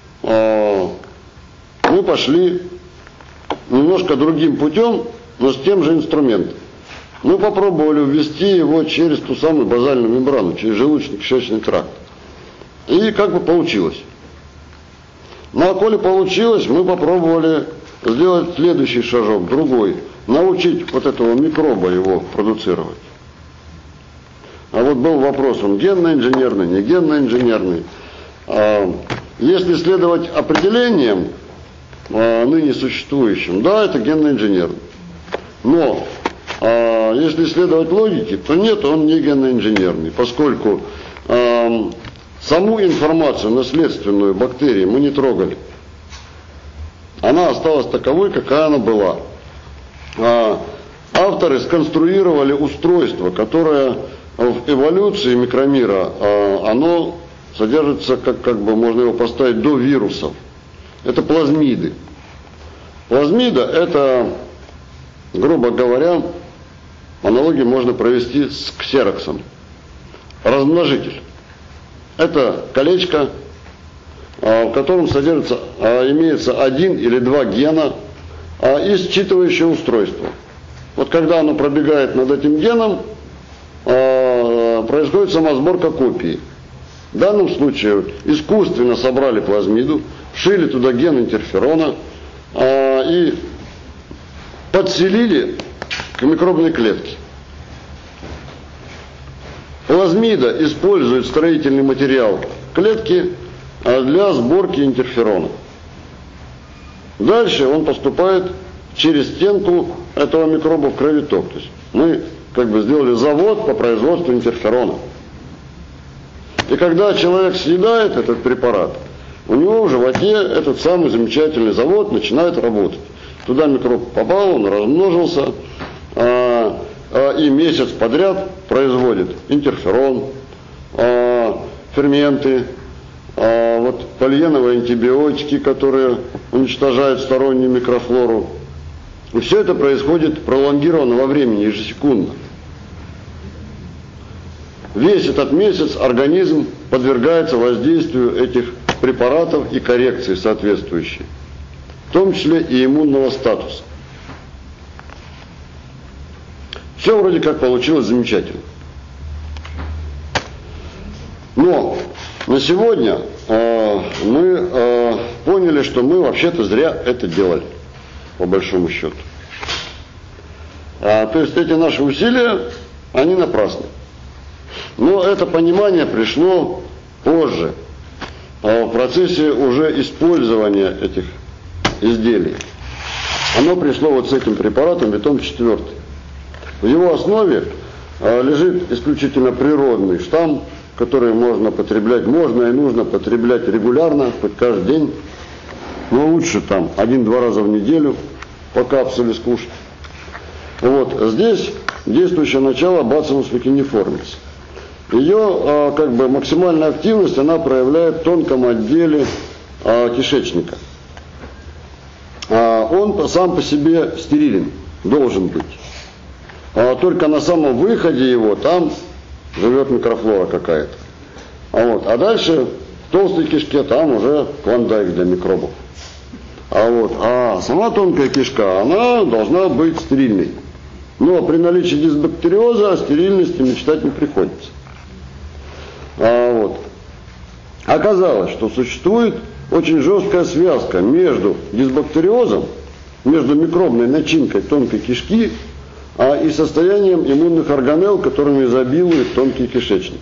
мы пошли немножко другим путем, но с тем же инструментом. Мы попробовали ввести его через ту самую базальную мембрану, через желудочно-кишечный тракт. И как бы получилось. Ну а коли получилось, мы попробовали сделать следующий шажок, другой. Научить вот этого микроба его продуцировать. А вот был вопрос, он генно-инженерный, не генно-инженерный. Если следовать определениям, ныне существующим, да, это генно-инженерный. Но а, если следовать логике, то нет, он не генно-инженерный, поскольку а, саму информацию наследственную бактерии мы не трогали. Она осталась таковой, какая она была. А, авторы сконструировали устройство, которое в эволюции микромира, а, оно содержится, как, как бы можно его поставить, до вирусов. Это плазмиды. Плазмида это, грубо говоря, аналогию можно провести с ксероксом. Размножитель. Это колечко, в котором содержится, имеется один или два гена и считывающее устройство. Вот когда оно пробегает над этим геном, происходит сама сборка копии. В данном случае искусственно собрали плазмиду, вшили туда ген интерферона а, и подселили к микробной клетке. Плазмида использует строительный материал клетки для сборки интерферона. Дальше он поступает через стенку этого микроба в кровоток. То есть мы как бы сделали завод по производству интерферона. И когда человек съедает этот препарат, у него в животе этот самый замечательный завод начинает работать. Туда микроб попал, он размножился, а, а, и месяц подряд производит интерферон, а, ферменты, а, вот полиеновые антибиотики, которые уничтожают стороннюю микрофлору. И все это происходит пролонгированно во времени, ежесекундно. Весь этот месяц организм подвергается воздействию этих препаратов и коррекции соответствующей, в том числе и иммунного статуса. Все вроде как получилось замечательно. Но на сегодня э, мы э, поняли, что мы вообще-то зря это делали, по большому счету. А, то есть эти наши усилия, они напрасны. Но это понимание пришло позже, в процессе уже использования этих изделий. Оно пришло вот с этим препаратом Витом четвёртый. В его основе лежит исключительно природный штамм, который можно потреблять, можно и нужно потреблять регулярно, хоть каждый день, но лучше там один-два раза в неделю по капсуле скушать. Вот здесь действующее начало Bacillus thuringiensis. Ее а, как бы максимальная активность она проявляет в тонком отделе а, кишечника. А, он сам по себе стерилен, должен быть. А, только на самом выходе его там живет микрофлора какая-то. А, вот, а дальше в толстой кишке там уже клондайк для микробов. А, вот, а сама тонкая кишка, она должна быть стерильной. Но при наличии дисбактериоза о стерильности мечтать не приходится. А, вот. Оказалось, что существует очень жесткая связка между дисбактериозом, между микробной начинкой тонкой кишки а, и состоянием иммунных органелл, которыми изобилует тонкий кишечник.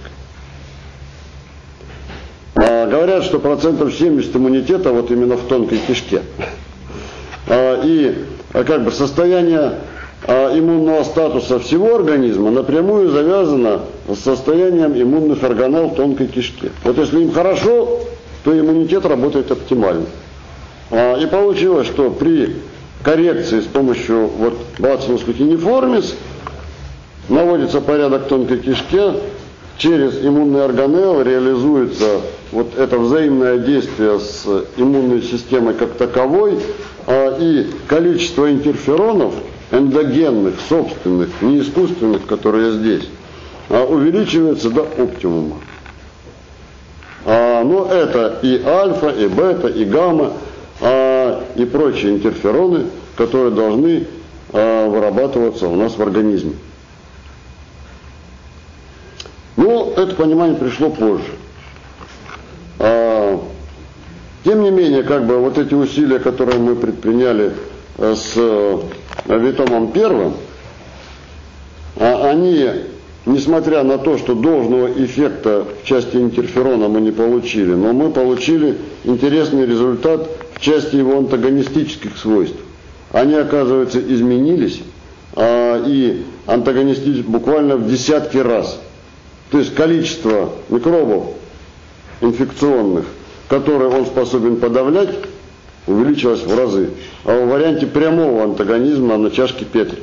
А, говорят, что процентов семьдесят иммунитета вот именно в тонкой кишке. А, и а, как бы состояние а, иммунного статуса всего организма напрямую завязано с состоянием иммунных органелл тонкой кишки. Вот если им хорошо, то иммунитет работает оптимально. А, и получилось, что при коррекции с помощью вот Bacillus thuringiensis наводится порядок в тонкой кишке, через иммунные органеллы реализуется вот это взаимное действие с иммунной системой как таковой, а, и количество интерферонов эндогенных, собственных, не искусственных, которые здесь, а, увеличивается до оптимума. А, но это и альфа, и бета, и гамма, а, и прочие интерфероны, которые должны а, вырабатываться у нас в организме. Но это понимание пришло позже. А, тем не менее, как бы вот эти усилия, которые мы предприняли с Витомом первым, они, несмотря на то, что должного эффекта в части интерферона мы не получили, но мы получили интересный результат в части его антагонистических свойств. Они, оказывается, изменились, а, и антагонистически буквально в десятки раз. То есть количество микробов инфекционных, которые он способен подавлять, увеличилось в разы. А в варианте прямого антагонизма на чашке Петри.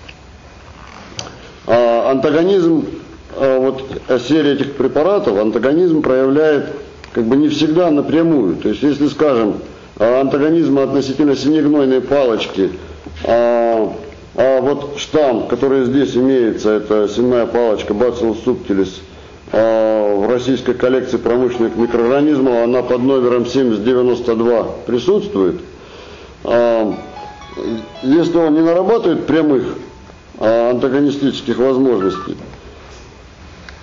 А антагонизм, а вот серия этих препаратов, антагонизм проявляет как бы не всегда напрямую. То есть если, скажем, антагонизм относительно синегнойной палочки, а, а вот штамм, который здесь имеется, это сенная палочка Bacillus subtilis, а, в российской коллекции промышленных микроорганизмов, она под номером семьдесят девяносто два присутствует. А, если он не нарабатывает прямых а, антагонистических возможностей,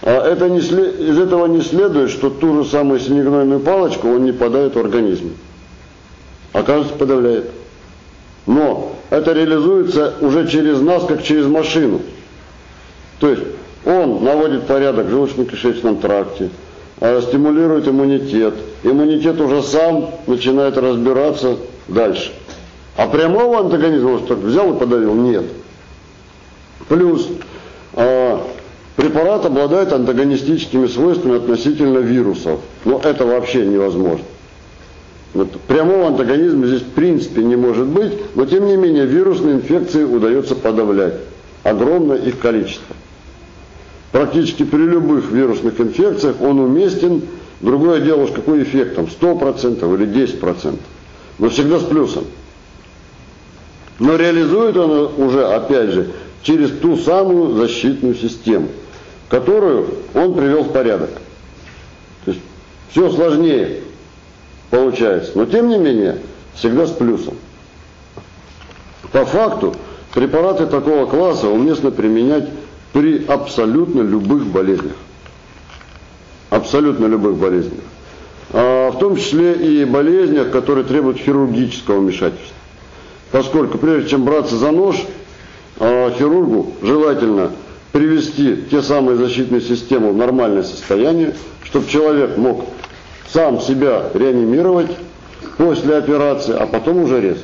А это не след... из этого не следует, что ту же самую синегнойную палочку он не подает в организм. Оказывается, подавляет. Но это реализуется уже через нас, как через машину. То есть он наводит порядок в желудочно-кишечном тракте, стимулирует иммунитет. Иммунитет уже сам начинает разбираться дальше. А прямого антагонизма, вот так взял и подавил, нет. Плюс а, препарат обладает антагонистическими свойствами относительно вирусов. Но это вообще невозможно. Вот прямого антагонизма здесь в принципе не может быть, но тем не менее вирусные инфекции удается подавлять. Огромное их количество. Практически при любых вирусных инфекциях он уместен. Другое дело, с какой эффектом, сто процентов или десять процентов. Но всегда с плюсом. Но реализует он уже, опять же, через ту самую защитную систему, которую он привел в порядок. То есть все сложнее получается, но тем не менее всегда с плюсом. По факту препараты такого класса уместно применять при абсолютно любых болезнях. Абсолютно любых болезнях. А в том числе и болезнях, которые требуют хирургического вмешательства. Поскольку прежде чем браться за нож, хирургу желательно привести те самые защитные системы в нормальное состояние, чтобы человек мог сам себя реанимировать после операции, а потом уже резать.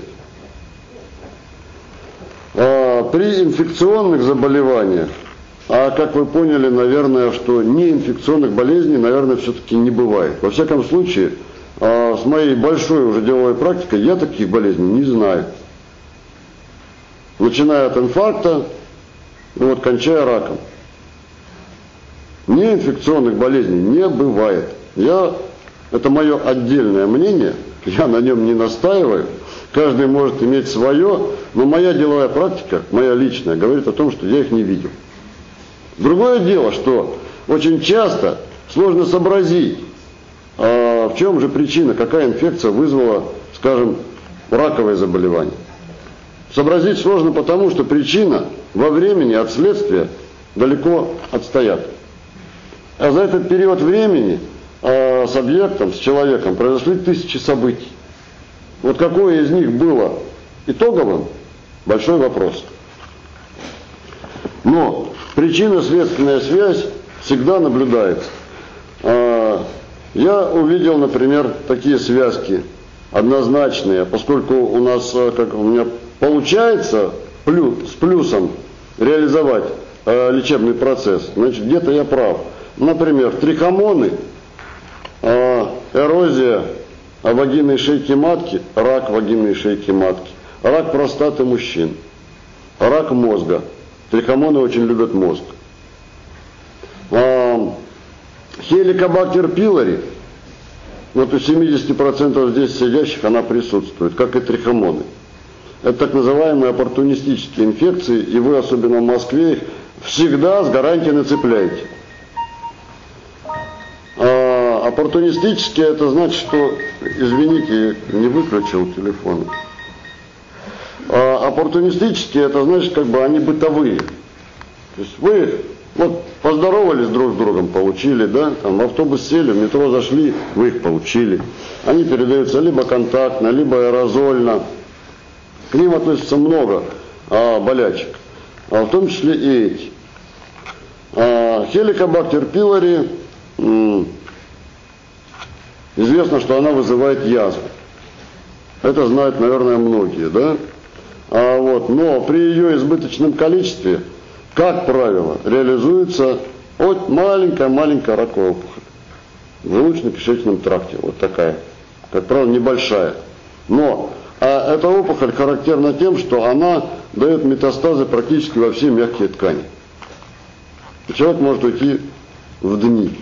При инфекционных заболеваниях, а как вы поняли, наверное, что неинфекционных болезней, наверное, все-таки не бывает. Во всяком случае, с моей большой уже деловой практикой я таких болезней не знаю. Начиная от инфаркта, вот, кончая раком. Неинфекционных болезней не бывает. Я, это мое отдельное мнение, я на нем не настаиваю. Каждый может иметь свое, но моя деловая практика, моя личная, говорит о том, что я их не видел. Другое дело, что очень часто сложно сообразить, а в чем же причина, какая инфекция вызвала, скажем, раковое заболевание. Сообразить сложно потому, что причина во времени от следствия далеко отстоят. А за этот период времени а, с объектом, с человеком произошли тысячи событий. Вот какое из них было итоговым, большой вопрос. Но причинно-следственная связь всегда наблюдается. А, я увидел, например, такие связки однозначные, поскольку у нас, как у меня получается плюс, с плюсом реализовать э, лечебный процесс, значит, где-то я прав. Например, трихомоны, э, эрозия вагинной шейки матки, рак вагинной шейки матки, рак простаты мужчин, рак мозга. Трихомоны очень любят мозг. Э, хеликобактер пилори, вот у семидесяти процентов здесь сидящих она присутствует, как и трихомоны. Это так называемые оппортунистические инфекции, и вы, особенно в Москве, их всегда с гарантией нацепляете. А оппортунистические, это значит, что, извините, я не выключил телефон. А оппортунистические, это значит, как бы они бытовые. То есть вы вот поздоровались друг с другом, получили, да, там в автобус сели, в метро зашли, вы их получили. Они передаются либо контактно, либо аэрозольно. К ним относится много а, болячек, а в том числе и эти. А, хеликобактер пилори, м, известно, что она вызывает язву. Это знают, наверное, многие, да? А, вот, но при ее избыточном количестве, как правило, реализуется вот маленькая-маленькая раковая опухоль в желудочно-кишечном тракте, вот такая, как правило, небольшая. Но а эта опухоль характерна тем, что она дает метастазы практически во все мягкие ткани. И человек может уйти в дни.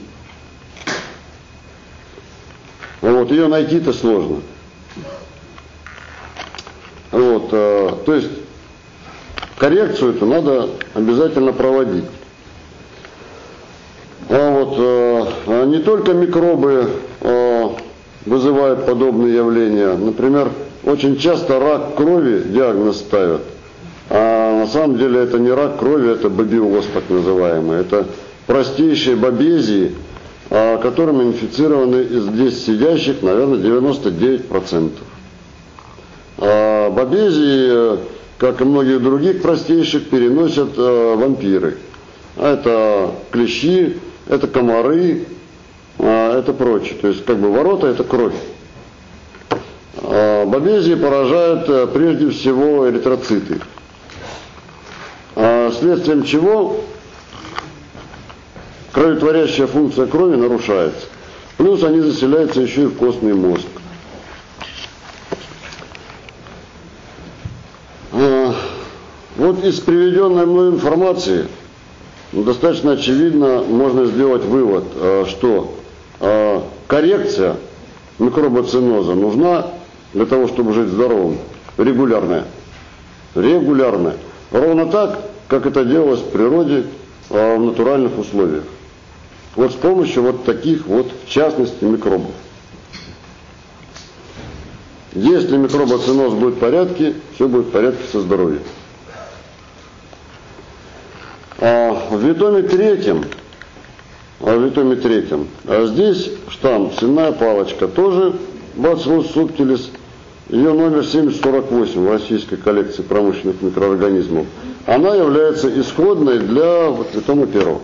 Вот, ее найти-то сложно. Вот, а, то есть коррекцию эту надо обязательно проводить. А вот, а, не только микробы а, вызывают подобные явления. Например, очень часто рак крови диагноз ставят, а на самом деле это не рак крови, это бабиоз так называемый. Это простейшей бабезии, а, которыми инфицированы здесь сидящих, наверное, девяносто девять процентов. А бабезии, как и многих других простейших, переносят а, вампиры. А это клещи, это комары, а, это прочее. То есть как бы ворота — это кровь. А бабезии поражают а, прежде всего эритроциты. А, следствием чего кроветворящая функция крови нарушается. Плюс они заселяются еще и в костный мозг. А, вот из приведенной мной информации достаточно очевидно можно сделать вывод, а, что а, коррекция микробоциноза нужна для того, чтобы жить здоровым, регулярная. Регулярная. Ровно так, как это делалось в природе, а, в натуральных условиях. Вот с помощью вот таких вот, в частности, микробов. Если микробоциноз будет в порядке, все будет в порядке со здоровьем. А в витоме третьем, а в витоме третьем, а здесь штамм сенная палочка, тоже Bacillus subtilis, ее номер семьдесят сорок восемь в российской коллекции промышленных микроорганизмов. Она является исходной для вот витома первого.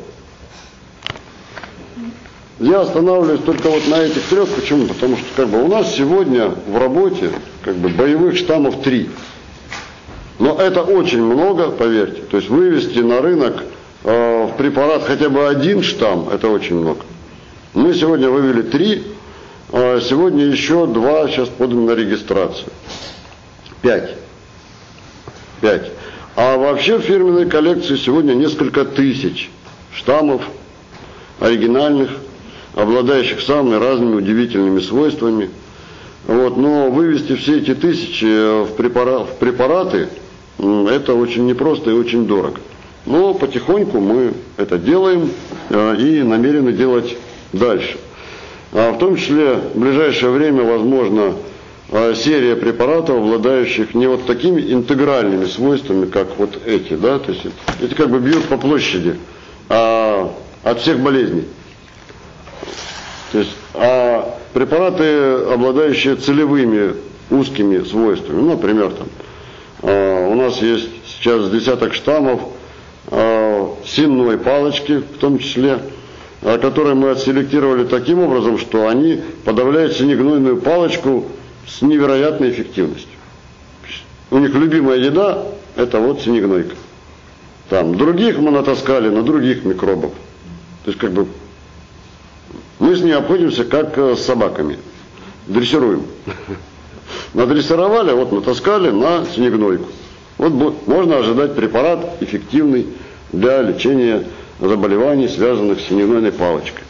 Я останавливаюсь только вот на этих трех. Почему? Потому что как бы у нас сегодня в работе как бы боевых штаммов три. Но это очень много, поверьте. То есть вывести на рынок э, в препарат хотя бы один штамм, это очень много. Мы сегодня вывели три, э, сегодня еще два сейчас поданы на регистрацию. Пять. Пять. А вообще в фирменной коллекции сегодня несколько тысяч штаммов оригинальных, обладающих самыми разными удивительными свойствами. Вот, но вывести все эти тысячи в, препара, в препараты, это очень непросто и очень дорого. Но потихоньку мы это делаем э, и намерены делать дальше. А в том числе в ближайшее время, возможно, э, серия препаратов, обладающих не вот такими интегральными свойствами, как вот эти, да, то есть эти как бы бьют по площади, а, от всех болезней. То есть, а препараты, обладающие целевыми узкими свойствами, ну, например, там, э, у нас есть сейчас десяток штаммов э, сенной палочки, в том числе, э, которые мы отселектировали таким образом, что они подавляют синегнойную палочку с невероятной эффективностью. У них любимая еда – это вот синегнойка. Там других мы натаскали на других микробов. То есть, как бы, мы с ней обходимся как с собаками. Дрессируем. Надрессировали, вот натаскали на синегнойку. Вот можно ожидать препарат эффективный для лечения заболеваний, связанных с синегнойной палочкой.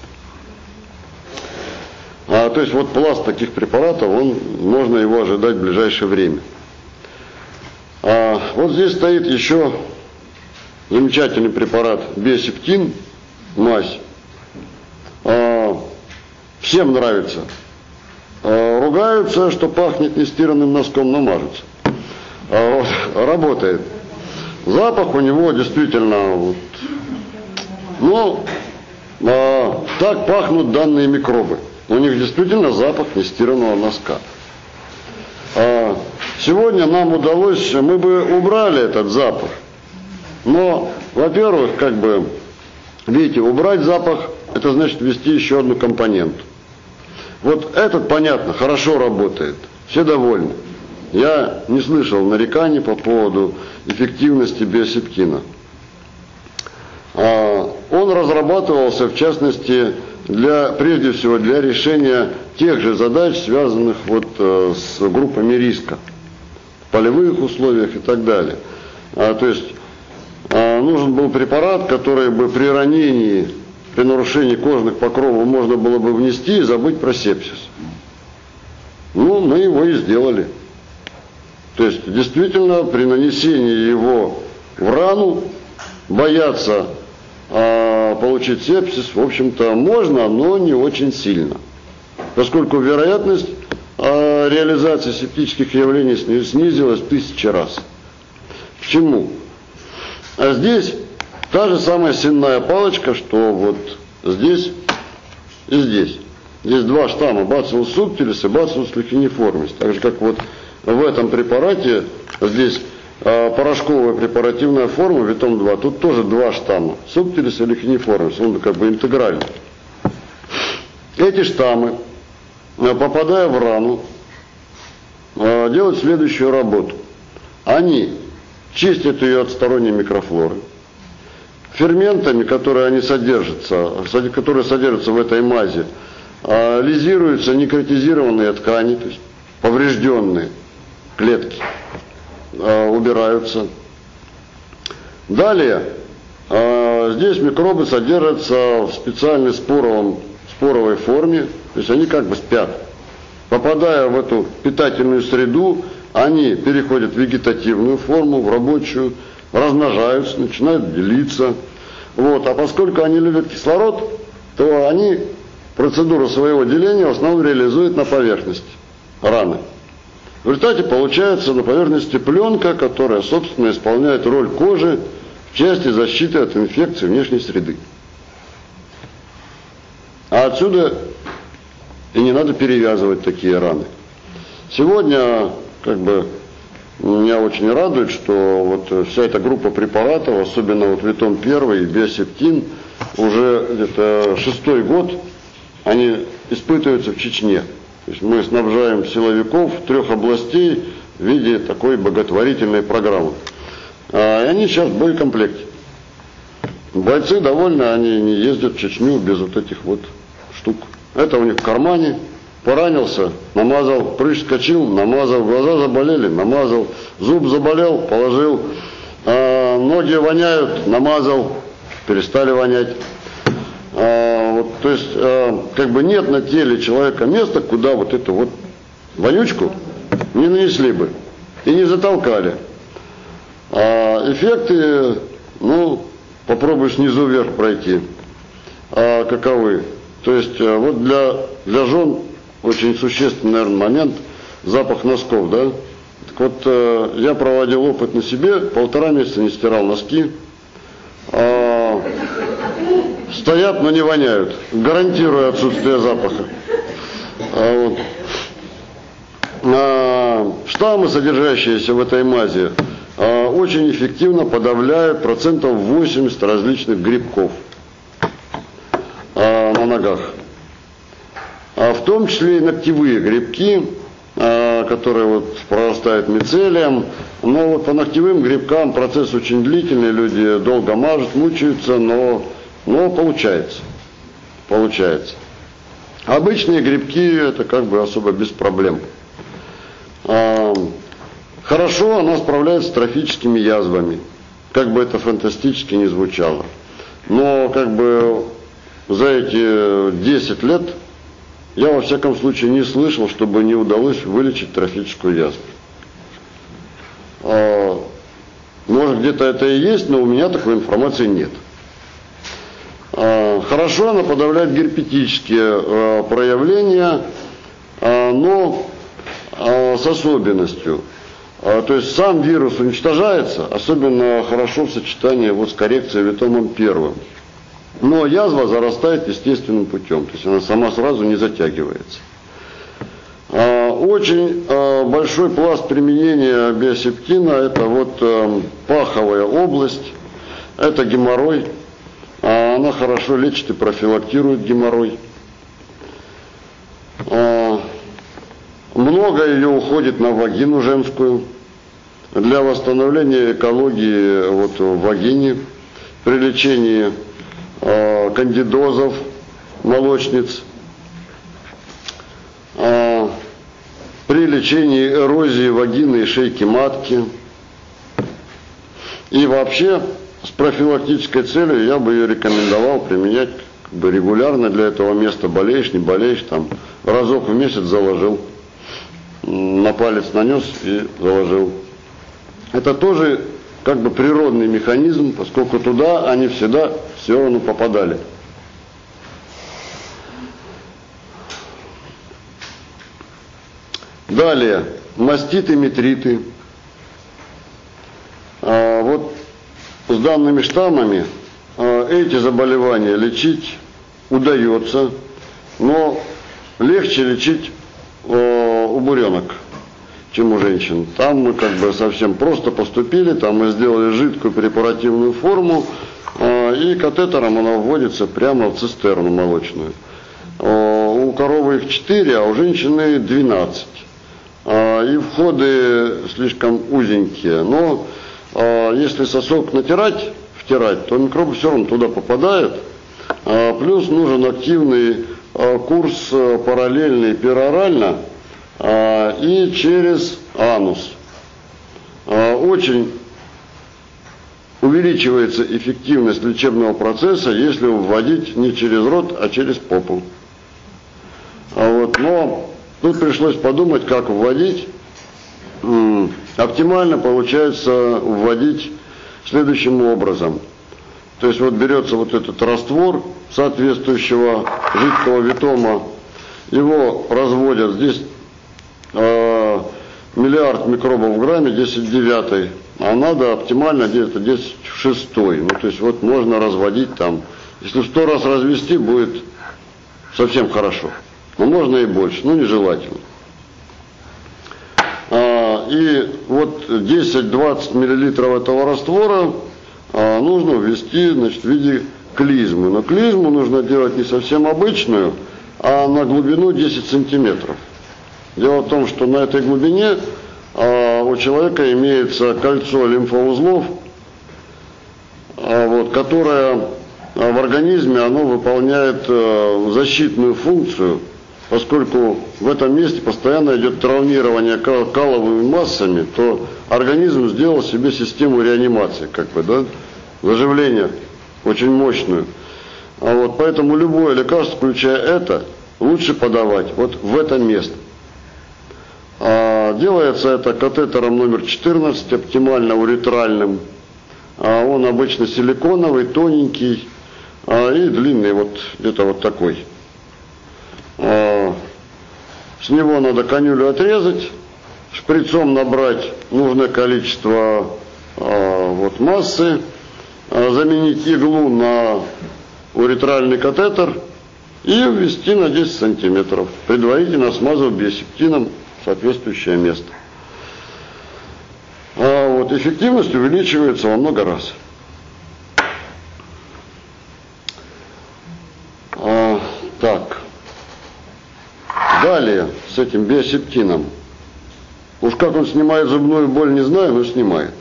А, то есть вот пласт таких препаратов, он, можно его ожидать в ближайшее время. А, вот здесь стоит еще замечательный препарат биосептин, мазь. А, всем нравится. А, ругаются, что пахнет нестиранным носком, но мажется. А, вот, работает. Запах у него действительно, вот, ну, а, так пахнут данные микробы. У них действительно запах нестиранного носка. А, сегодня нам удалось, мы бы убрали этот запах. Но, во-первых, как бы, видите, убрать запах, это значит ввести еще одну компоненту. Вот этот, понятно, хорошо работает, все довольны. Я не слышал нареканий по поводу эффективности биосептина. А, он разрабатывался, в частности, для, прежде всего для решения тех же задач, связанных вот, э, с группами риска, в полевых условиях и так далее. А, то есть э, нужен был препарат, который бы при ранении, при нарушении кожных покровов можно было бы внести и забыть про сепсис. Ну, мы его и сделали. То есть, действительно, при нанесении его в рану бояться а, получить сепсис, в общем-то, можно, но не очень сильно. Поскольку вероятность а, реализации септических явлений снизилась в тысячи раз. Почему? А здесь Та же самая сенная палочка, что вот здесь и здесь. Здесь два штамма, Bacillus subtilis и Bacillus licheniformis. Так же, как вот в этом препарате, здесь э, порошковая препаративная форма, Витом два, тут тоже два штамма, subtilis и licheniformis, он как бы интегральный. Эти штаммы, э, попадая в рану, э, делают следующую работу. Они чистят ее от сторонней микрофлоры. Ферментами, которые они содержатся, которые содержатся в этой мазе, лизируются некротизированные ткани, то есть поврежденные клетки, убираются. Далее, здесь микробы содержатся в специальной споровом, споровой форме, то есть они как бы спят. Попадая в эту питательную среду, они переходят в вегетативную форму, в рабочую, размножаются, начинают делиться. Вот. А поскольку они любят кислород, то они процедуру своего деления в основном реализуют на поверхности раны. В результате получается на поверхности пленка, которая, собственно, исполняет роль кожи в части защиты от инфекций внешней среды. А отсюда и не надо перевязывать такие раны. Сегодня, как бы, меня очень радует, что вот вся эта группа препаратов, особенно вот Витом один и Биосептин, уже где-то шестой год они испытываются в Чечне. То есть мы снабжаем силовиков трех областей в виде такой благотворительной программы. А, и они сейчас в боекомплекте. Бойцы довольны, они не ездят в Чечню без вот этих вот штук. Это у них в кармане. Поранился, намазал, прыщ скочил, намазал, глаза заболели, намазал, зуб заболел, положил, а, ноги воняют, намазал, перестали вонять. А, вот, то есть, а, как бы нет на теле человека места, куда вот эту вот вонючку не нанесли бы и не затолкали. А, эффекты, ну, попробуй снизу вверх пройти. А, каковы? То есть, а, вот для, для жен очень существенный, наверное, момент – запах носков, да? Так вот, э, я проводил опыт на себе, полтора месяца не стирал носки. А, стоят, но не воняют. Гарантирую отсутствие запаха. А, вот. а, штаммы, содержащиеся в этой мазе, а, очень эффективно подавляют процентов восемьдесят различных грибков а, на ногах. А в том числе и ногтевые грибки, а, которые вот прорастают мицелием. Но вот по ногтевым грибкам процесс очень длительный, люди долго мажут, мучаются, но, но получается. Получается. Обычные грибки это как бы особо без проблем. А, хорошо она справляется с трофическими язвами, как бы это фантастически не звучало. Но как бы за эти десять лет я, во всяком случае, не слышал, чтобы не удалось вылечить трофическую язву. А, может, где-то это и есть, но у меня такой информации нет. А, хорошо она подавляет герпетические а, проявления, а, но а, с особенностью. А, то есть сам вирус уничтожается, особенно хорошо в сочетании вот с коррекцией Витомом первым. Но язва зарастает естественным путем, то есть она сама сразу не затягивается. Очень большой пласт применения биосептина – это вот паховая область, это геморрой, она хорошо лечит и профилактирует геморрой. Много ее уходит на вагину женскую для восстановления экологии вот в вагине, при лечении кандидозов, молочниц, при лечении эрозии вагины и шейки матки. И вообще с профилактической целью я бы ее рекомендовал применять как бы регулярно для этого места. Болеешь, не болеешь, там разок в месяц заложил, на палец нанес и заложил. Это тоже как бы природный механизм, поскольку туда они всегда все равно попадали. Далее, маститы, метриты. А, вот с данными штаммами эти заболевания лечить удается, но легче лечить э, у буренок, чем у женщин. Там мы как бы совсем просто поступили, там мы сделали жидкую препаративную форму, э, и катетером она вводится прямо в цистерну молочную. Э, у коровы их четыре, а у женщины двенадцать. Э, и входы слишком узенькие, но э, если сосок натирать, втирать, то микробы все равно туда попадают. Э, плюс нужен активный э, курс э, параллельный перорально, и через анус. Очень увеличивается эффективность лечебного процесса, если вводить не через рот, а через попу. Вот. Но тут пришлось подумать, как вводить. Оптимально получается вводить следующим образом. То есть вот берется вот этот раствор соответствующего жидкого витома, его разводят здесь. Миллиард микробов в грамме, десять в девятой, а надо оптимально где-то десять в шестой. Ну, то есть вот можно разводить там, если в сто раз развести, будет совсем хорошо. Но можно и больше, но нежелательно. А, и вот десять-двадцать миллилитров этого раствора а, нужно ввести, значит, в виде клизмы. Но клизму нужно делать не совсем обычную, а на глубину десять сантиметров. Дело в том, что на этой глубине а, у человека имеется кольцо лимфоузлов, а, вот, которое а, в организме оно выполняет а, защитную функцию, поскольку в этом месте постоянно идет травмирование кал каловыми массами, то организм сделал себе систему реанимации, как бы, да, заживления очень мощную. А вот, поэтому любое лекарство, включая это, лучше подавать вот в это место. Делается это катетером номер четырнадцать, оптимально уретральным. Он обычно силиконовый, тоненький и длинный, вот где-то вот такой. С него надо канюлю отрезать, шприцом набрать нужное количество вот, массы, заменить иглу на уретральный катетер и ввести на десять сантиметров, предварительно смазав биосептином соответствующее место. А вот эффективность увеличивается во много раз. А, так. Далее с этим биосептином. Уж как он снимает зубную боль, не знаю, но снимает.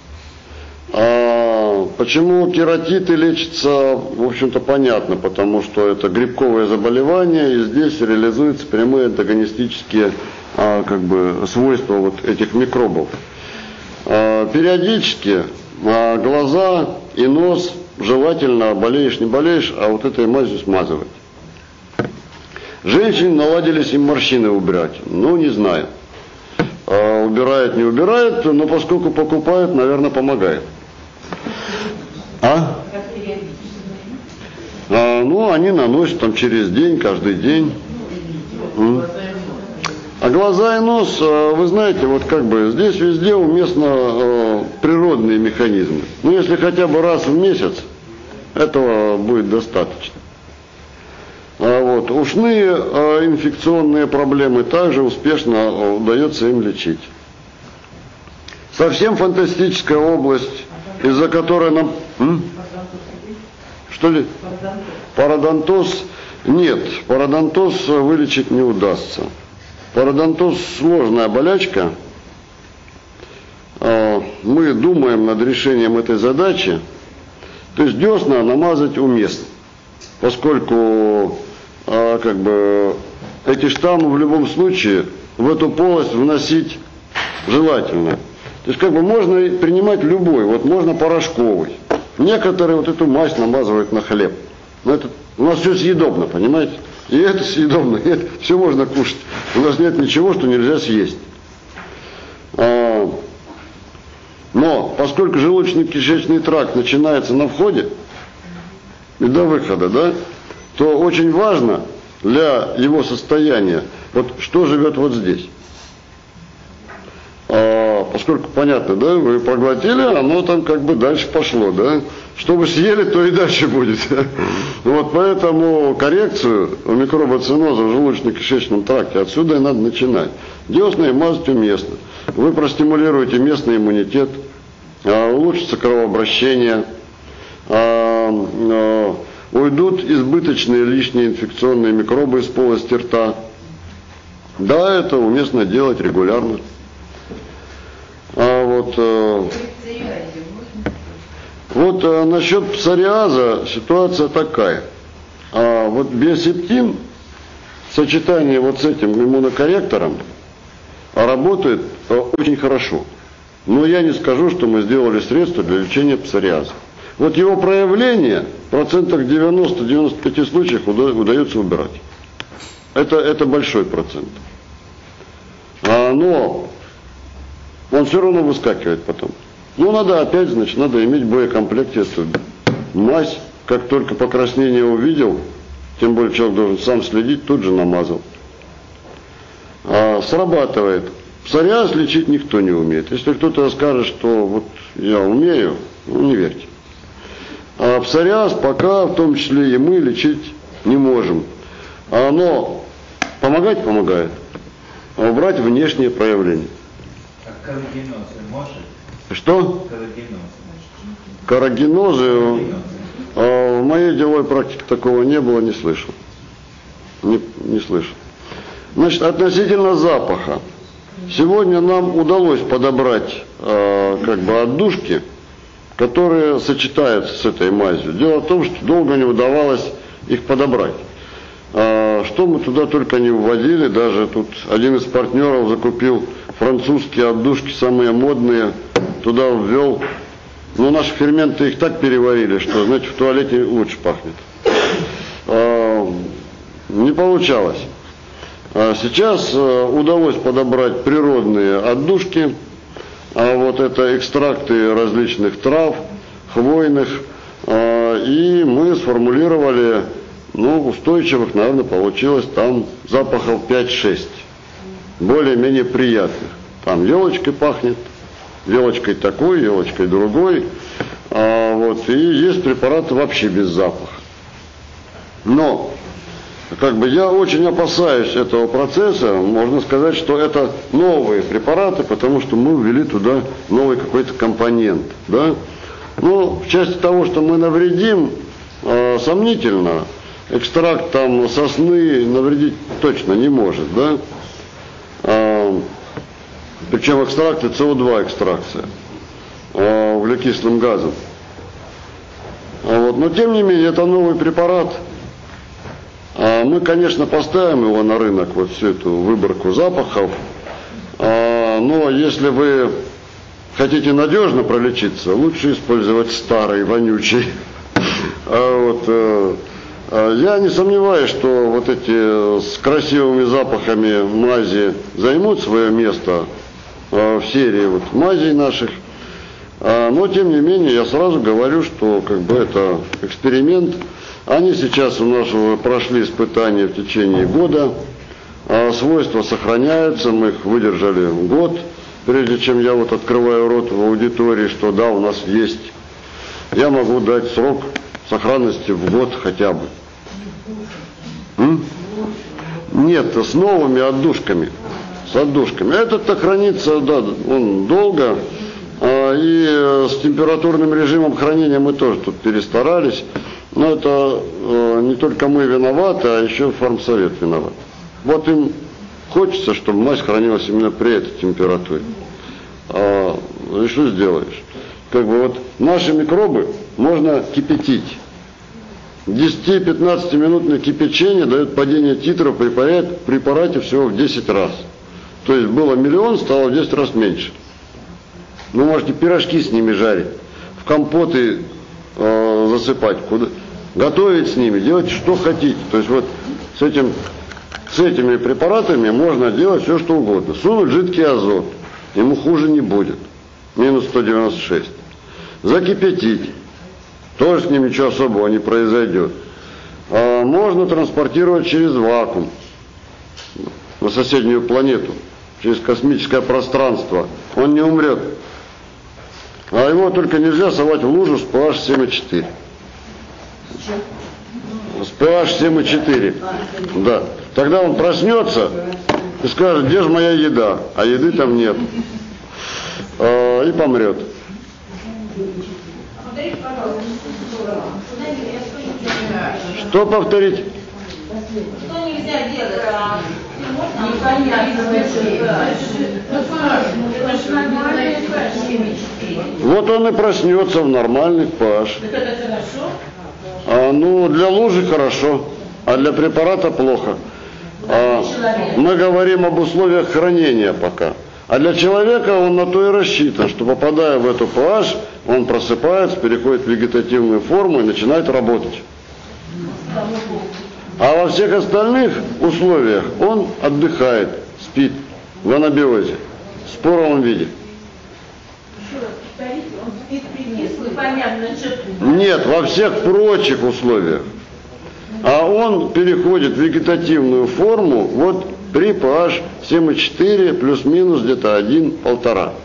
А, почему кератиты лечатся, в общем-то, понятно, потому что это грибковое заболевание, и здесь реализуются прямые антагонистические а, как бы, свойства вот этих микробов. А, периодически а, глаза и нос желательно, болеешь, не болеешь, а вот этой мазью смазывать. Женщины наладились им морщины убирать, ну не знаю. А, убирает, не убирает, но поскольку покупают, наверное, помогает. А? А, ну, они наносят там через день, каждый день. А глаза и нос, вы знаете, вот как бы здесь везде уместно э, природные механизмы. Ну, если хотя бы раз в месяц, этого будет достаточно. А вот ушные э, инфекционные проблемы также успешно э, удается им лечить. Совсем фантастическая область, из-за которой нам... М? Что ли? Пародонтоз? Нет, пародонтоз вылечить не удастся. Пародонтоз – сложная болячка. Мы думаем над решением этой задачи. То есть десна намазать уместно, поскольку как бы, эти штаммы в любом случае в эту полость вносить желательно. То есть как бы можно принимать любой, вот можно порошковый. Некоторые вот эту мазь намазывают на хлеб. Но это, у нас все съедобно, понимаете? И это съедобно, и это все можно кушать. У нас нет ничего, что нельзя съесть. А, но поскольку желудочно-кишечный тракт начинается на входе и до выхода, да, то очень важно для его состояния, вот что живет вот здесь. А, поскольку понятно, да, вы проглотили, оно там как бы дальше пошло, да. что вы съели, то и дальше будет. Вот поэтому коррекцию микробоциноза в желудочно-кишечном тракте отсюда и надо начинать. Десны мазать уместно. Вы простимулируете местный иммунитет, улучшится кровообращение, уйдут избыточные лишние инфекционные микробы из полости рта. Да, это уместно делать регулярно. А вот, э, вот э, насчет псориаза ситуация такая. А вот биосептин в сочетании вот с этим иммунокорректором работает э, очень хорошо. Но я не скажу, что мы сделали средство для лечения псориаза. Вот его проявление в процентах девяноста-девяноста пяти случаев уда- удается убирать. Это, это большой процент. А, но он все равно выскакивает потом. Ну, надо опять, значит, надо иметь в боекомплекте эту мазь. Как только покраснение увидел, тем более человек должен сам следить, тут же намазал. А, срабатывает. Псориаз лечить никто не умеет. Если кто-то скажет, что вот я умею, ну, не верьте. А псориаз пока, в том числе и мы, лечить не можем. А оно помогать помогает, а убрать внешние проявления. А карагинозы может? Что? Карагинозы. Карагинозы. А в моей деловой практике такого не было, не слышал. Не, не слышал. Значит, относительно запаха. Сегодня нам удалось подобрать э, как бы отдушки, которые сочетаются с этой мазью. Дело в том, что долго не удавалось их подобрать. Э, что мы туда только не вводили, даже тут один из партнеров закупил французские отдушки, самые модные, туда ввел. Но наши ферменты их так переварили, что, знаете, в туалете лучше пахнет. Э, не получалось. Сейчас удалось подобрать природные отдушки, а вот это экстракты различных трав, хвойных, и мы сформулировали, ну, устойчивых, наверное, получилось там запахов пять-шесть, более-менее приятных. Там елочкой пахнет, елочкой такой, елочкой другой, а вот, и есть препараты вообще без запаха. Но как бы я очень опасаюсь этого процесса. Можно сказать, что это новые препараты, потому что мы ввели туда новый какой-то компонент. Да? Но в части того, что мы навредим, э, сомнительно. Экстракт там сосны навредить точно не может. Да? Э, причем экстракты С О два экстракция э, углекислым газом. А вот, но тем не менее, это новый препарат. Мы, конечно, поставим его на рынок, вот всю эту выборку запахов, но если вы хотите надежно пролечиться, лучше использовать старый, вонючий. Вот, я не сомневаюсь, что вот эти с красивыми запахами мази займут свое место в серии вот мазей наших, но тем не менее я сразу говорю, что как бы это эксперимент. Они сейчас у нас уже прошли испытания в течение года, а свойства сохраняются, мы их выдержали год, прежде чем я вот открываю рот в аудитории, что да, у нас есть. Я могу дать срок сохранности в год хотя бы. М? Нет, с новыми отдушками, с отдушками. Этот-то хранится, да, он долго, а, и с температурным режимом хранения мы тоже тут перестарались. Но это э, не только мы виноваты, а еще фармсовет виноват. Вот им хочется, чтобы мазь хранилась именно при этой температуре. А, и что сделаешь? Как бы вот наши микробы можно кипятить. десять-пятнадцатиминутное кипячение дает падение титров при препарате, препарате всего в десять раз. То есть было миллион, стало в десять раз меньше. Вы можете пирожки с ними жарить, в компоты э, засыпать, куда, готовить с ними, делать что хотите. То есть вот с, этим, с этими препаратами можно делать все что угодно. Сунуть жидкий азот, ему хуже не будет. Минус сто девяносто шесть. Закипятить. Тоже с ним ничего особого не произойдет. А можно транспортировать через вакуум на соседнюю планету, через космическое пространство. Он не умрет. А его только нельзя совать в лужу с pH семь и четыре. С pH семь и четыре. Да. Тогда он проснется и скажет, где же моя еда? А еды там нет. А, и помрет. Что повторить? Что нельзя делать? А, Вот он и проснется в нормальных pH. А, ну, для лужи хорошо, а для препарата плохо. А, мы говорим об условиях хранения пока. А для человека он на то и рассчитан, что попадая в эту pH, он просыпается, переходит в вегетативную форму и начинает работать. А во всех остальных условиях он отдыхает, спит в анабиозе, в споровом виде. Нет, во всех прочих условиях. А он переходит в вегетативную форму вот при pH семь и четыре плюс-минус где-то один-полтора.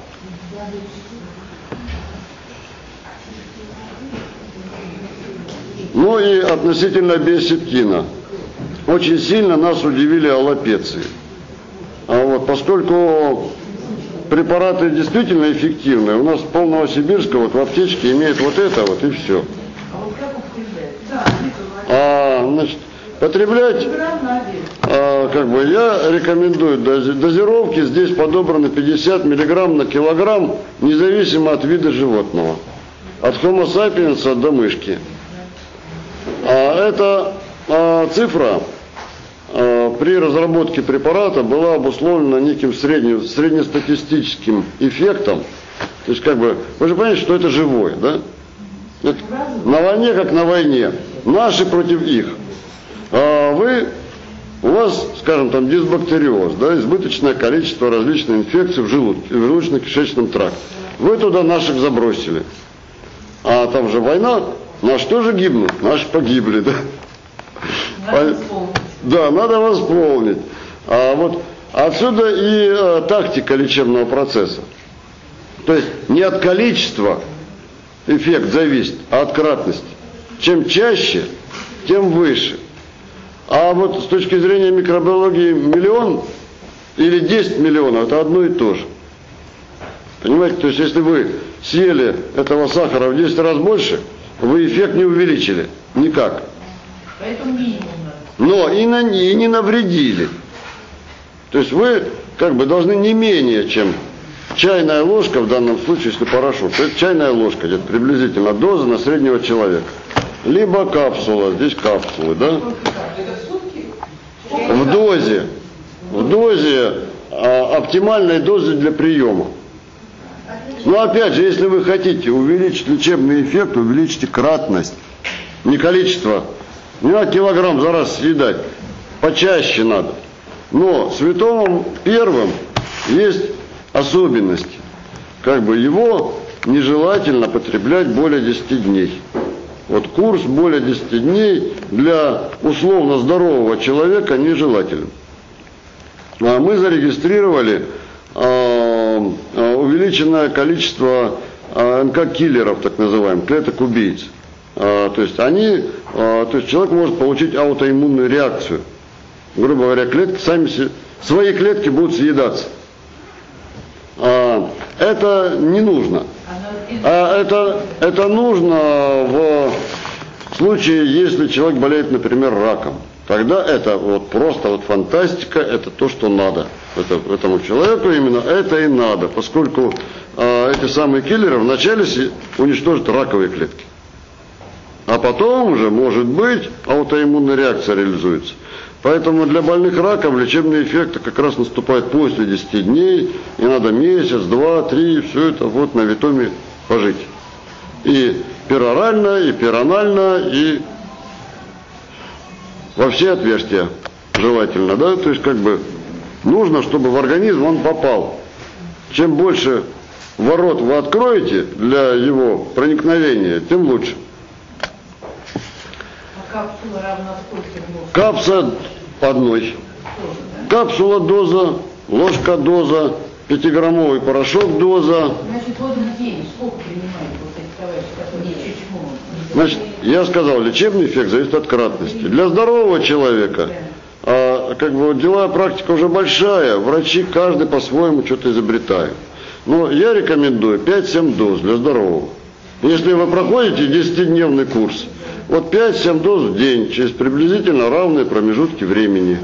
Ну и относительно биосептина. Очень сильно нас удивили аллопеции. А вот, поскольку препараты действительно эффективные, у нас пол Новосибирска вот в аптечке имеет вот это вот и все. А, значит, потреблять, а, как бы, я рекомендую дози, дозировки, здесь подобраны пятьдесят миллиграмм на килограмм, независимо от вида животного. От Homo sapiens до мышки. А эта а, цифра а, при разработке препарата была обусловлена неким средним, среднестатистическим эффектом. То есть, как бы, вы же понимаете, что это живое, да? Это на войне, как на войне. Наши против их. А вы, у вас, скажем, там дисбактериоз, да, избыточное количество различных инфекций в желудке, в желудочно-кишечном тракте. Вы туда наших забросили. А там же война, наши тоже гибнут, наши погибли, да. Надо да, надо восполнить. А вот отсюда и а, тактика лечебного процесса. То есть не от количества эффект зависит, а от кратности. Чем чаще, тем выше. А вот с точки зрения микробиологии миллион или десять миллионов, это одно и то же. Понимаете, то есть если вы съели этого сахара в десять раз больше, вы эффект не увеличили. Никак. Поэтому минимум надо. Но и, на, и не навредили. То есть вы как бы должны не менее, чем чайная ложка, в данном случае, если порошок, то это чайная ложка, где-то приблизительно доза на среднего человека. Либо капсула, здесь капсулы, да? В дозе. В дозе а, оптимальной дозы для приема. Но опять же, если вы хотите увеличить лечебный эффект, увеличьте кратность. Не количество. Не надо килограмм за раз съедать. Почаще надо. Но святому первым есть особенности. Как бы его нежелательно потреблять более десяти дней. Вот курс более десяти дней для условно здорового человека нежелателен. А мы зарегистрировали а, а, увеличенное количество а, эн ка-киллеров, так называемых, клеток-убийц. А, то есть они, а, то есть человек может получить аутоиммунную реакцию. Грубо говоря, клетки сами себе, свои клетки будут съедаться. А, это не нужно. А это, это нужно в случае, если человек болеет, например, раком. Тогда это вот просто вот фантастика, это то, что надо. Это, этому человеку именно это и надо, поскольку а, эти самые киллеры вначале уничтожат раковые клетки. А потом уже, может быть, аутоиммунная реакция реализуется. Поэтому для больных раком лечебный эффект как раз наступает после десяти дней, и надо месяц, два, три, все это вот на витоме пожить. И перорально, и перонально, и во все отверстия желательно, да, то есть как бы нужно, чтобы в организм он попал. Чем больше ворот вы откроете для его проникновения, тем лучше. Капсула равна сколько? Капса одной. Капсула доза, ложка доза, пятиграммовый порошок доза. Значит, вот в день сколько принимают вот эти товарищи, которые чуть-чуть? Значит, я сказал, лечебный эффект зависит от кратности. Для здорового человека, а, как бы деловая практика уже большая, врачи каждый по-своему что-то изобретают. Но я рекомендую пять-семь доз для здорового. Если вы проходите десятидневный курс, вот пять-семь доз в день, через приблизительно равные промежутки времени.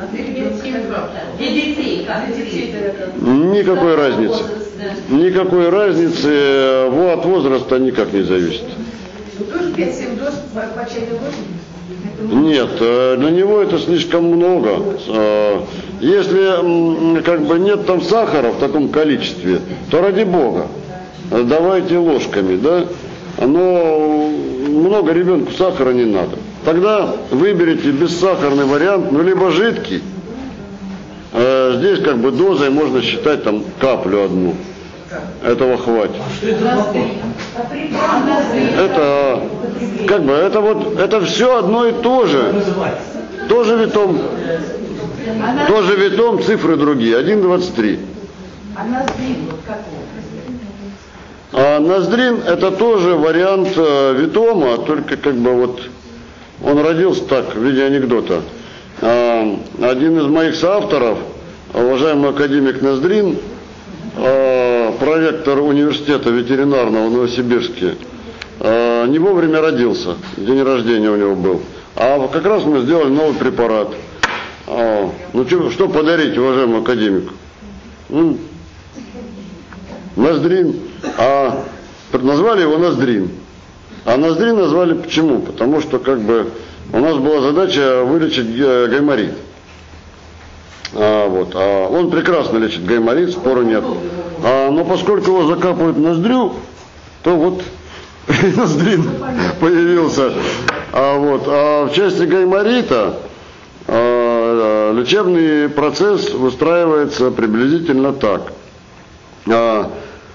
Никакой разницы. Никакой разницы от возраста никак не зависит. Тоже пять-семь доз по чайной ложке? Нет, для него это слишком много. Если как бы нет там сахара в таком количестве, то ради бога, давайте ложками, да? Но много ребенку сахара не надо. Тогда выберите бессахарный вариант, ну либо жидкий. Здесь как бы дозой можно считать там каплю одну. Этого хватит. Это как бы это вот это все одно и то же. Тоже витом, тоже витом, цифры другие. один двадцать три. А ноздрин вот какой? А ноздрин это тоже вариант э, витома, только как бы вот он родился так в виде анекдота. А, один из моих соавторов, уважаемый академик Ноздрин, э, проректор университета ветеринарного в Новосибирске, э, не вовремя родился, день рождения у него был. А как раз мы сделали новый препарат. А, ну что, что подарить, уважаемый академик? М? Ноздрин. А назвали его Ноздрин. А Ноздрин назвали почему? Потому что как бы у нас была задача вылечить гайморит. А, вот, а он прекрасно лечит гайморит, спору нет. А, но поскольку его закапывают в ноздрю, то вот Ноздрин появился. А, вот, а в части гайморита а, лечебный процесс выстраивается приблизительно так. А,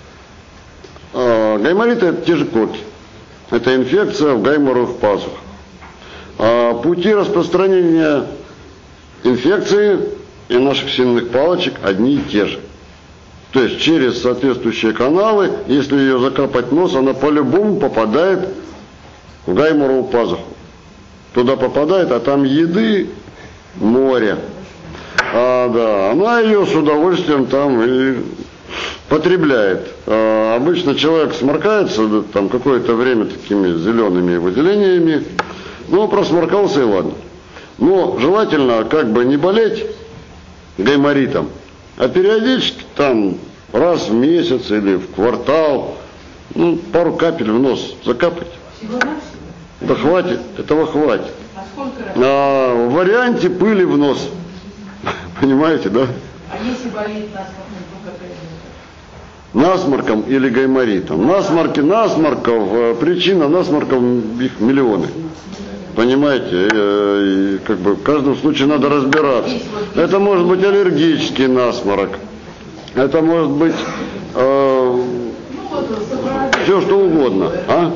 а, гайморит это те же корки. Это инфекция в гайморовых пазухах. А, пути распространения инфекции и наших синных палочек одни и те же. То есть через соответствующие каналы, если ее закапать в нос, она по-любому попадает в гайморовую пазуху. Туда попадает, а там еды море. А, да, она ее с удовольствием там и потребляет. А, обычно человек сморкается да, там какое-то время такими зелеными выделениями, ну, просморкался и ладно. Но желательно как бы не болеть гайморитом, а периодически там раз в месяц или в квартал, ну, пару капель в нос закапать. Да хватит, этого хватит. А сколько раз? А, в варианте пыли в нос. Понимаете, да? А если болит насморком, то какая? Насморком или гайморитом. Насморки, насморков, причина насморков их миллионы. Понимаете, и, как бы в каждом случае надо разбираться. Это может быть аллергический насморк, это может быть э, все что угодно. А?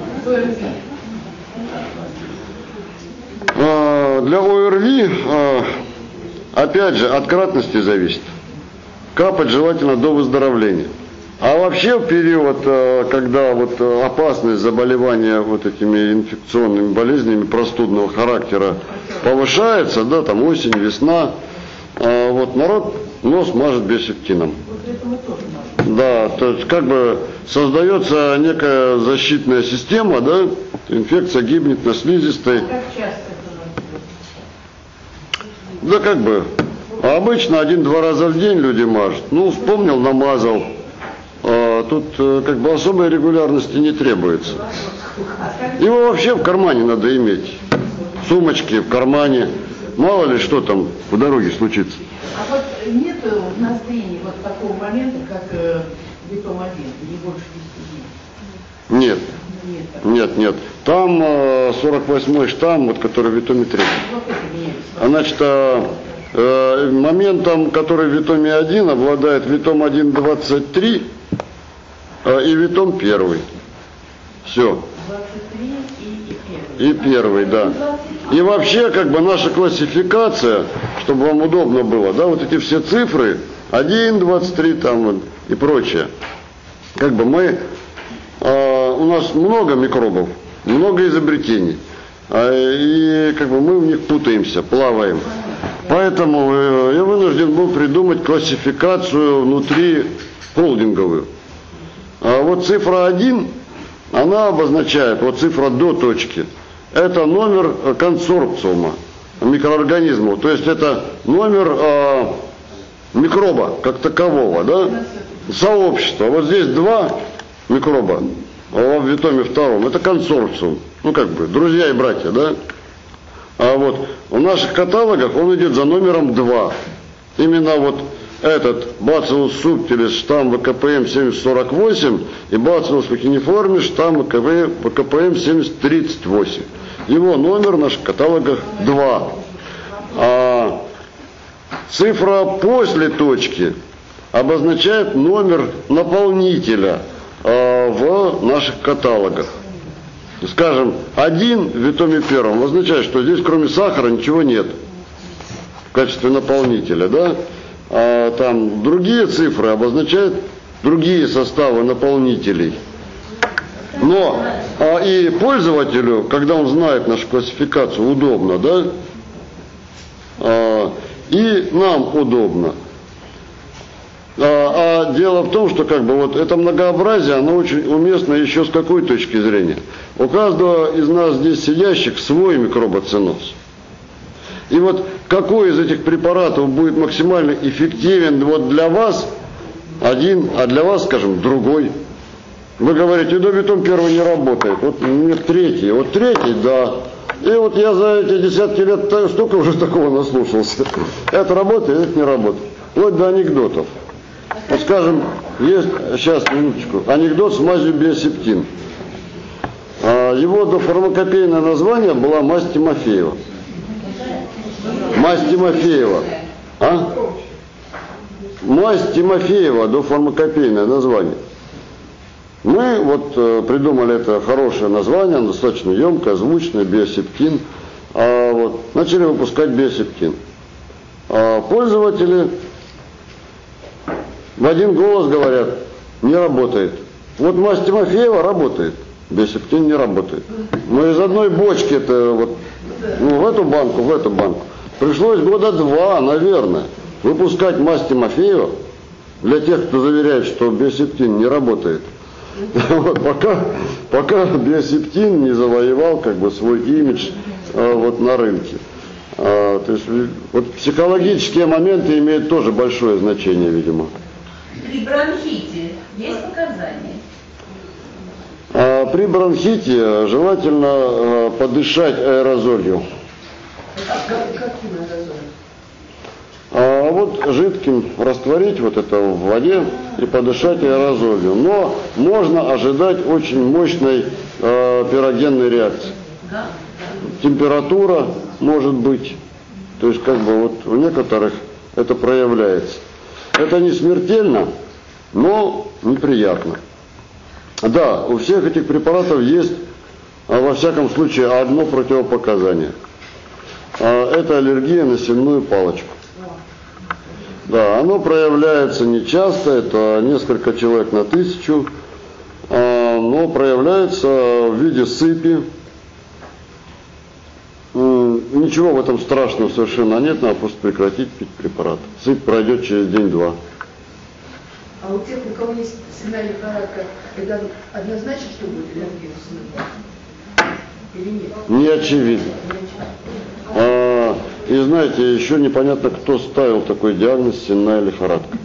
Э, для ОРВИ, э, опять же, от кратности зависит. Капать желательно до выздоровления. А вообще в период, когда вот опасность заболевания вот этими инфекционными болезнями простудного характера повышается, да, там осень, весна, вот народ нос мажет бисектином. Да, то есть как бы создается некая защитная система, да, инфекция гибнет на слизистой. Как часто это? Да как бы, а обычно один-два раза в день люди мажут. Ну, вспомнил, намазал. А, тут как бы особой регулярности не требуется. Его вообще в кармане надо иметь. В сумочке, в кармане. Мало ли что там по дороге случится. А вот нет в ноздрине вот такого момента, как э, витом один, не больше десяти дней? Нет. Нет, нет. Там э, сорок восьмой штамм, вот, который в витоме три. Вот это меняется. Значит, э, моментом, который в витоме один, обладает витом один двадцать три э, и витом первый. Все. двадцать три и, и первый. И первый, да. И вообще, как бы наша классификация, чтобы вам удобно было, да, вот эти все цифры, один, двадцать три там вот, и прочее. Как бы мы, э, у нас много микробов, много изобретений, э, и как бы мы в них путаемся, плаваем. Поэтому э, я вынужден был придумать классификацию внутри холдинговую. А вот цифра один, она обозначает, вот цифра до точки, это номер консорциума микроорганизмов, то есть это номер э, микроба как такового, да, сообщества. Вот здесь два микроба, а в витоме втором, это консорциум, ну как бы, друзья и братья, да. А вот в наших каталогах он идет за номером два. Именно вот этот Bacillus subtilis, штамм вэ ка пэ эм семьдесят сорок восемь и Bacillus vacciniformis, штамм вэ ка пэ эм семьдесят тридцать восемь. Его номер в наших каталогах два. А цифра после точки обозначает номер наполнителя а, в наших каталогах. Скажем, один в витоме первом означает, что здесь кроме сахара ничего нет в качестве наполнителя, да? А там другие цифры обозначают другие составы наполнителей. Но а, и пользователю, когда он знает нашу классификацию, удобно, да? А, и нам удобно. А, а дело в том, что как бы вот это многообразие, оно очень уместно еще с какой точки зрения. У каждого из нас здесь сидящих свой микробоценоз. И вот какой из этих препаратов будет максимально эффективен вот для вас, один, а для вас, скажем, другой. Вы говорите, да, бетон первый не работает, вот нет третий, вот третий, да. И вот я за эти десятки лет столько уже такого наслушался. Это работает, это не работает. Вплоть до анекдотов. Вот скажем, есть, сейчас, минуточку, анекдот с мазью биосептин. Его дофармакопейное название была мазь Тимофеева. Мазь Тимофеева. А? Мазь Тимофеева, дофармакопейное название. Мы вот э, придумали это хорошее название, достаточно емкое, звучное, биосептин. А, вот, начали выпускать биосептин. А пользователи в один голос говорят, не работает. Вот мазь Тимофеева работает, биосептин не работает. Но из одной бочки это вот, ну, в эту банку, в эту банку. Пришлось года два, наверное, выпускать мазь Тимофеева для тех, кто заверяет, что биосептин не работает. Вот, пока, пока биосептин не завоевал как бы свой имидж а, вот, на рынке. А, то есть вот психологические моменты имеют тоже большое значение, видимо. При бронхите есть показания? А, при бронхите желательно а, подышать аэрозолью. Каким аэрозолем? А вот жидким растворить вот это в воде и подышать аэрозолью. Но можно ожидать очень мощной э, пирогенной реакции. Температура может быть. То есть как бы вот у некоторых это проявляется. Это не смертельно, но неприятно. Да, у всех этих препаратов есть, а во всяком случае, одно противопоказание. А, это аллергия на сенную палочку. Да, оно проявляется нечасто, это несколько человек на тысячу, но проявляется в виде сыпи. Ничего в этом страшного совершенно нет, надо просто прекратить пить препарат. Сыпь пройдет через день-два. А у тех, у кого есть сенная лихорадка, это однозначно, что будет аллергия на сенную палочку? Или нет? Не очевидно. А, и знаете, еще непонятно, кто ставил такой диагноз сенная лихорадка.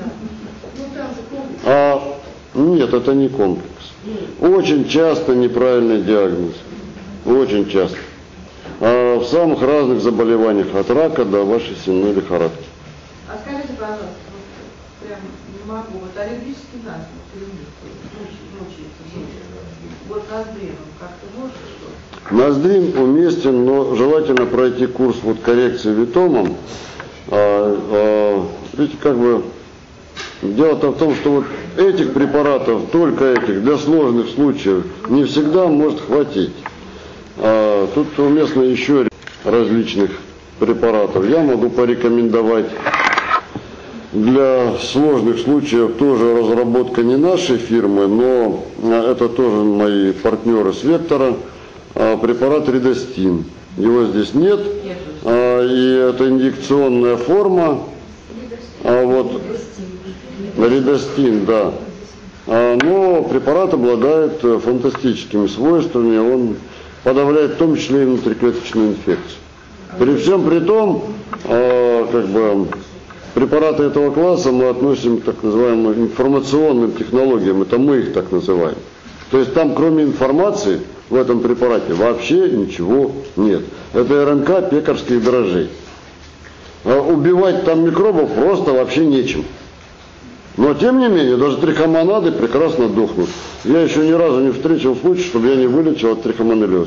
А, нет, это не комплекс. Очень часто неправильный диагноз. Очень часто. А в самых разных заболеваниях, от рака до вашей сенной лихорадки. А скажите, пожалуйста, вот прям не могу, вот аллергический насморк, мучается, вот Ноздрин, как-то может что-то? Ноздрин уместен, но желательно пройти курс вот коррекции витомом. А, а, видите, как бы дело-то в том, что вот этих препаратов, только этих, для сложных случаев, не всегда может хватить. А, тут уместно еще различных препаратов. Я могу порекомендовать для сложных случаев тоже разработка не нашей фирмы, но это тоже мои партнеры с Вектора, препарат Ридостин. Его здесь нет, и это инъекционная форма, а вот Ридостин, да. Но препарат обладает фантастическими свойствами, он подавляет в том числе и внутриклеточную инфекцию. При всем при том, как бы, препараты этого класса мы относим к так называемым информационным технологиям, это мы их так называем. То есть там кроме информации в этом препарате вообще ничего нет. Это эр эн ка пекарских дрожжей. Убивать там микробов просто вообще нечем. Но тем не менее, даже трихомонады прекрасно дохнут. Я еще ни разу не встретил случай, чтобы я не вылечил от трихомонеллеза.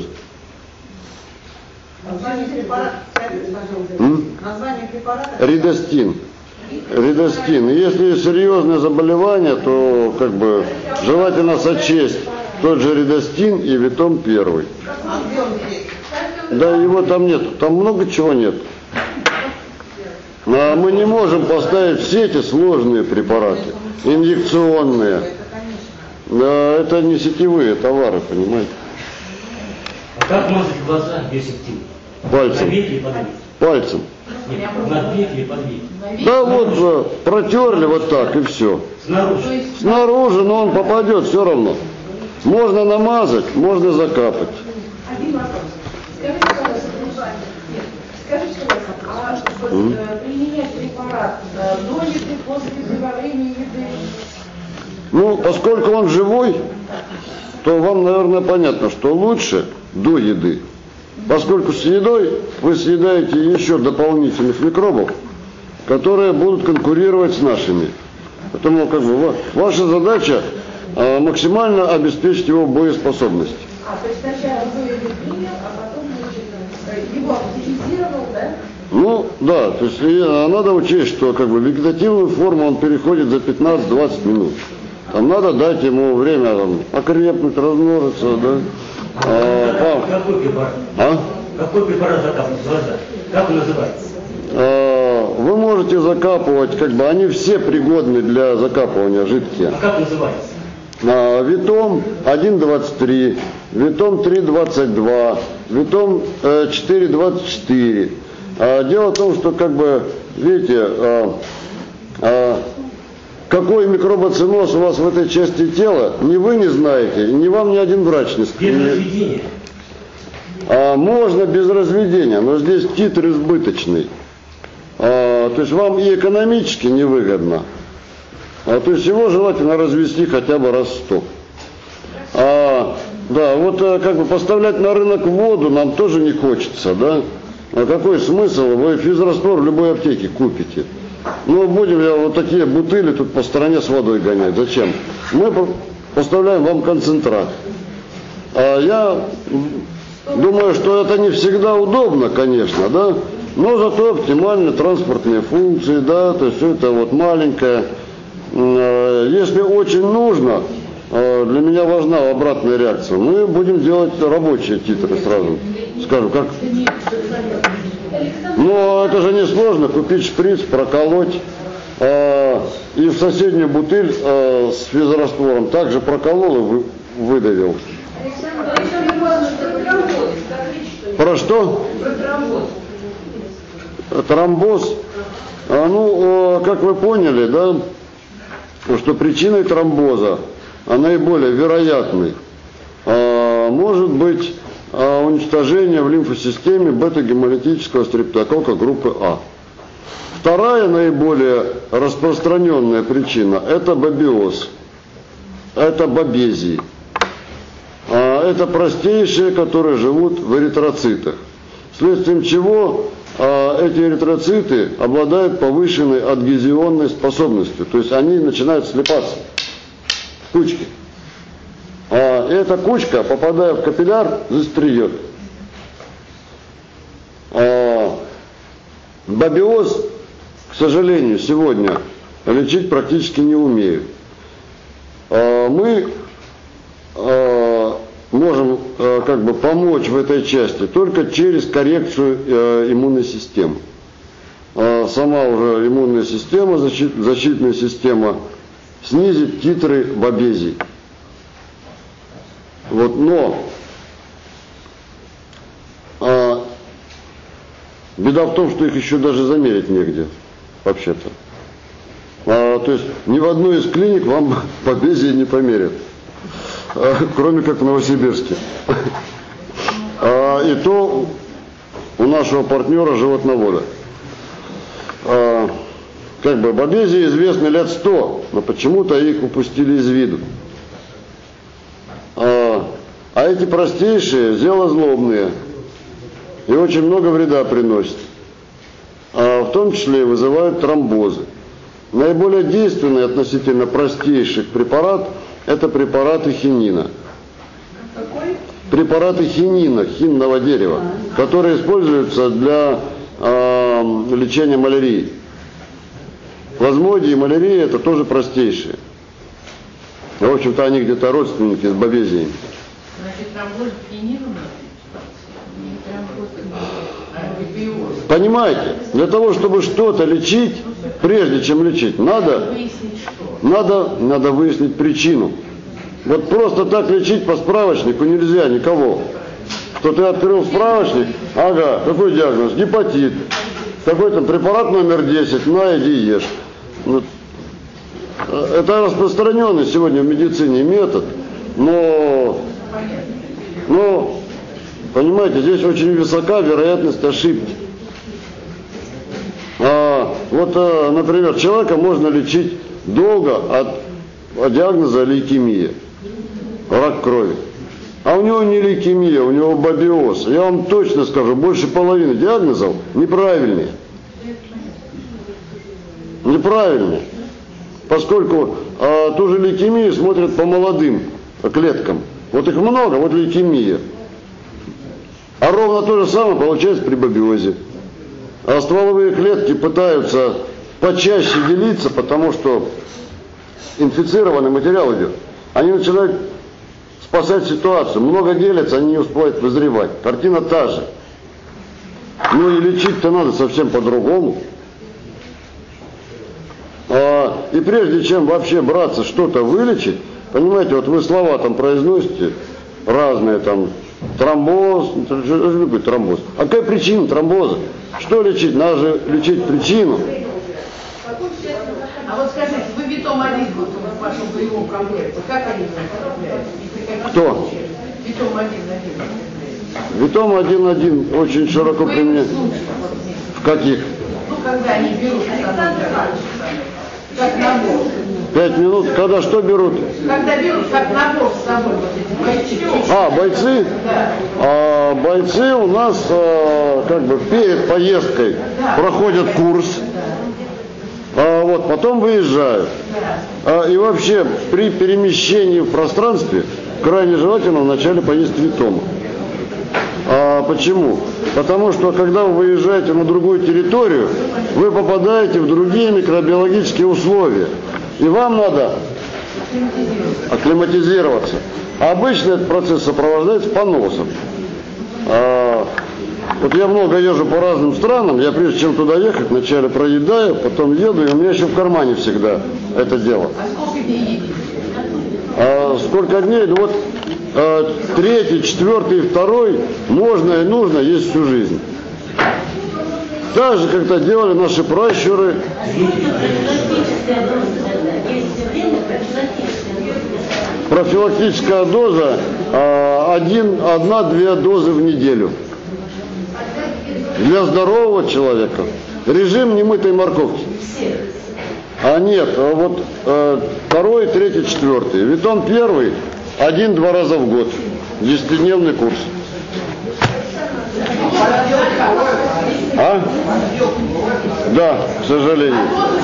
Название препарата, Название препарата? Ридостин. Ридостин. Если серьезное заболевание, то как бы желательно сочесть тот же Ридостин и Витом первый. Да, его там нет, там много чего нет. А мы не можем поставить все эти сложные препараты, инъекционные. Да, это не сетевые товары, понимаете? А как мазать глаза эффективно? Пальцем. На веки и под веки? Пальцем. Нет, на веки и под веки. Да вот же, протерли вот так и все. Снаружи. Снаружи, но он попадет все равно. Можно намазать, можно закапать. Один вопрос. Скажите, пожалуйста, нет, скажите, а вот, Mm. э, применять препарат э, до еды, после еды, во время еды? Ну, поскольку он живой, то вам, наверное, понятно, что лучше до еды. Поскольку с едой вы съедаете еще дополнительных микробов, которые будут конкурировать с нашими. Поэтому как бы ваша задача а, максимально обеспечить его боеспособность. А, то есть сначала до еды принял, а потом, значит, его активизировал, да? Ну, да, то есть и, а, надо учесть, что как бы вегетативную форму он переходит за пятнадцать-двадцать минут. Там надо дать ему время там, окрепнуть, размножиться, да. А, Какой препарат? а? Какой препарат закапывать в глаза? Как он называется? А, вы можете закапывать, как бы они все пригодны для закапывания, жидкие. А как называется? А, Витом один двадцать три, Витом три двадцать два, Витом э, четыре двадцать четыре. А, дело в том, что как бы, видите, а, а, какой микробоциноз у вас в этой части тела, ни вы не знаете, ни вам ни один врач не Без скажет. разведения. А, можно без разведения, но здесь титр избыточный. А, то есть вам и экономически невыгодно. А, то есть его желательно развести хотя бы раз сто. А, да, вот как бы поставлять на рынок воду нам тоже не хочется, да? А какой смысл? Вы физраствор в любой аптеке купите. Ну, будем я вот такие бутыли тут по стране с водой гонять. Зачем? Мы поставляем вам концентрат. А я думаю, что это не всегда удобно, конечно, да? Но зато оптимальны транспортные функции, да, то есть все это вот маленькое. Если очень нужно, для меня важна обратная реакция, мы будем делать рабочие титры сразу. Скажу, как? Но это же не сложно, купить шприц, проколоть, э, и в соседнюю бутыль э, с физраствором также проколол и вы, выдавил. Про что? Тромбоз. А, ну, э, как вы поняли, да, что причиной тромбоза, а наиболее вероятной, э, может быть уничтожение в лимфосистеме бета-гемолитического стрептококка группы А. Вторая наиболее распространенная причина – это бабиоз, это бабезии. Это простейшие, которые живут в эритроцитах, вследствие чего эти эритроциты обладают повышенной адгезионной способностью, то есть они начинают слипаться в кучки. А эта кучка, попадая в капилляр, застреет. А бабиоз, к сожалению, сегодня лечить практически не умеют. А мы а, можем а, как бы помочь в этой части только через коррекцию а, иммунной системы. А, а, сама уже иммунная система, защит, защитная система, снизит титры бобезий. Вот, но а, беда в том, что их еще даже замерить негде, вообще-то. А, то есть ни в одной из клиник вам бобезии не померят, а, кроме как в Новосибирске. А, и то у нашего партнера животновода. А, как бы бобезии известны лет сто, но почему-то их упустили из виду. А, а эти простейшие зелозлобные и очень много вреда приносят. А в том числе и вызывают тромбозы. Наиболее действенный относительно простейших препарат – это препараты хинина. Какой? Препараты хинина, хинного дерева, которые используются для э, лечения малярии. Плазмодии и малярия – это тоже простейшие. В общем-то, они где-то родственники с бобезиями. Значит, тромбоз хинину не тромбоз, а бибиоз. Понимаете, для того, чтобы что-то лечить, прежде чем лечить, надо, надо, надо выяснить причину. Вот просто так лечить по справочнику нельзя никого. Что ты открыл справочник, ага, какой диагноз? Гепатит. Какой там препарат номер десять, на, иди ешь. Вот. Это распространенный сегодня в медицине метод, но, но, понимаете, здесь очень высока вероятность ошибки. А, вот, а, например, человека можно лечить долго от, от диагноза лейкемия, рак крови. А у него не лейкемия, у него бобиоз. Я вам точно скажу, больше половины диагнозов неправильные. Неправильные. Поскольку а, ту же лейкемию смотрят по молодым клеткам. Вот их много, вот лейкемия. А ровно то же самое получается при бобиозе. А стволовые клетки пытаются почаще делиться, потому что инфицированный материал идет. Они начинают спасать ситуацию. Много делятся, они не успевают вызревать. Картина та же. Ну и лечить-то надо совсем по-другому. А, и прежде чем вообще браться что-то вылечить, понимаете, вот вы слова там произносите разные, там, тромбоз, что такое тромбоз? А какая причина тромбоза? Что лечить? Надо же лечить причину. А вот скажите, вы Витом один вот в вашем боевом комплекте, как они употребляют? Кто? Витом один один. Витом один один очень широко применяют. В каких? Ну, когда они берут как набор. Пять минут, когда что берут? Когда берут как набор с собой вот эти бойцы. А, бойцы? Да. А, бойцы у нас а, как бы перед поездкой да. проходят курс, а, вот, потом выезжают. А, и вообще при перемещении в пространстве крайне желательно вначале поесть Витома. А почему? Потому что когда вы выезжаете на другую территорию, вы попадаете в другие микробиологические условия. И вам надо акклиматизироваться. А обычно этот процесс сопровождается поносом. А, вот я много езжу по разным странам, я прежде чем туда ехать, вначале проедаю, потом еду, и у меня еще в кармане всегда это дело. А сколько дней едете? А, сколько дней? Ну вот а, третий, четвертый и второй можно и нужно есть всю жизнь. Так же, как это делали наши пращуры. Профилактическая доза а, один, одна-две дозы в неделю. Для здорового человека. Режим немытой морковки. А нет, а вот э, второй, третий, четвертый. Витон первый один-два раза в год. Десятидневный курс. А? Да, к сожалению.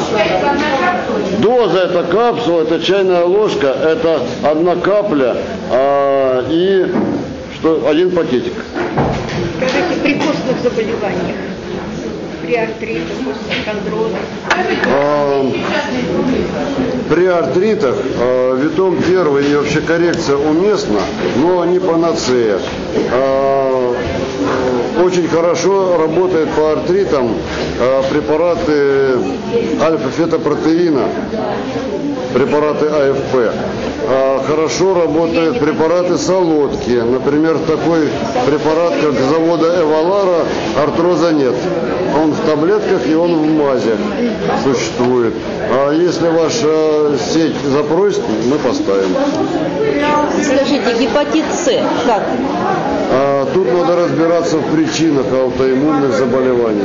Доза это капсула, это чайная ложка, это одна капля а, и что, один пакетик. Скажите, при костных заболеваниях, при артритах, остеохондрозах? А, при артритах а, Витом первый и вообще коррекция уместна, но не панацея. А, очень хорошо работает по артритам э, препараты альфа-фетопротеина, препараты А Эф П. А хорошо работают препараты солодки. Например, такой препарат, как завода Эвалара, артроза нет. Он в таблетках и он в мазе существует. А если ваша сеть запросит, мы поставим. Скажите, гепатит С как? А тут надо разбираться в причинах аутоиммунных заболеваний.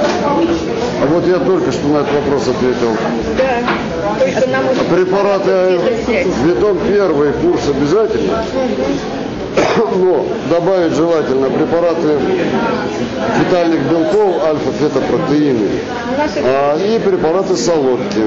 А вот я только что на этот вопрос ответил. Да, только нам уже... Препараты витон первый курс обязательно, но добавить желательно препараты витальных белков, альфа-фетопротеины, а, и препараты солодки.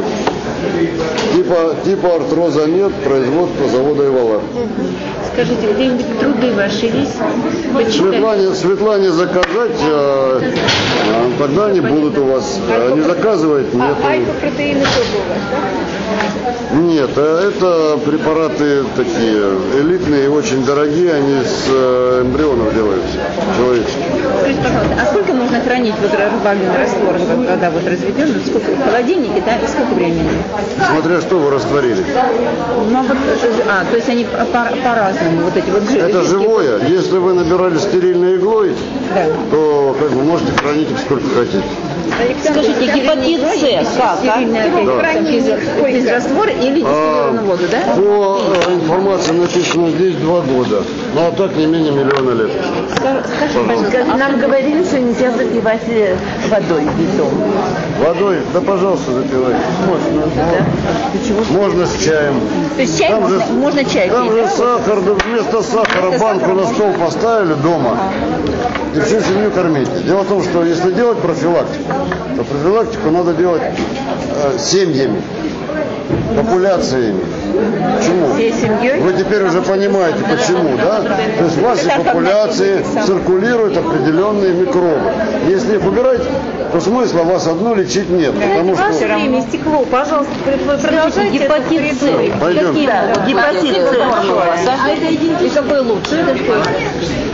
Типа, типа артроза нет, производство завода Эвалар. Скажите, где-нибудь труды ваши есть? Светлане, Светлане заказать, а, а, тогда они будут у вас. А, не заказывать, нет. А альфа-протеины тоже у вас, да? Нет, это препараты такие элитные, очень дорогие, они с эмбрионов делаются, человеческих. Скажите, пожалуйста, а сколько можно хранить вот разбавленный раствор, когда вот разведен, сколько в холодильнике, да, и сколько времени? Смотря что вы растворили. Ну, вот, а, то есть они по- по-разному, вот эти вот жи- Это жидкие- живое. Если вы набирали стерильной иглой, Да. то как бы можете хранить их сколько хотите. Скажите, гепатит С как? А? Да. Без, без раствора или А, дистиллированную воду, да? по э, информации написано здесь два года. Ну а так не менее миллиона лет. Пожалуйста. Нам говорили, что нельзя запивать водой битом. Водой? Да пожалуйста, запивайте. Можно. Можно с чаем. То есть чай Там можно, же- можно чай Там пить, же да? сахар, да вместо сахара Вместо банку сахара на можно. стол поставили дома. И всю семью кормите. Дело в том, что если делать профилактику, то профилактику надо делать э, семьями, популяциями. Почему? Всей семьей? Вы теперь уже понимаете, почему, да? То есть в вашей Это популяции как циркулируют определенные микробы. Если их убирать, то смысла вас одну лечить нет. Потому что... Ваше время истекло, пожалуйста, вы продолжайте. Гепатит С. Пойдем. Какие? Гепатит С. И какой лучше?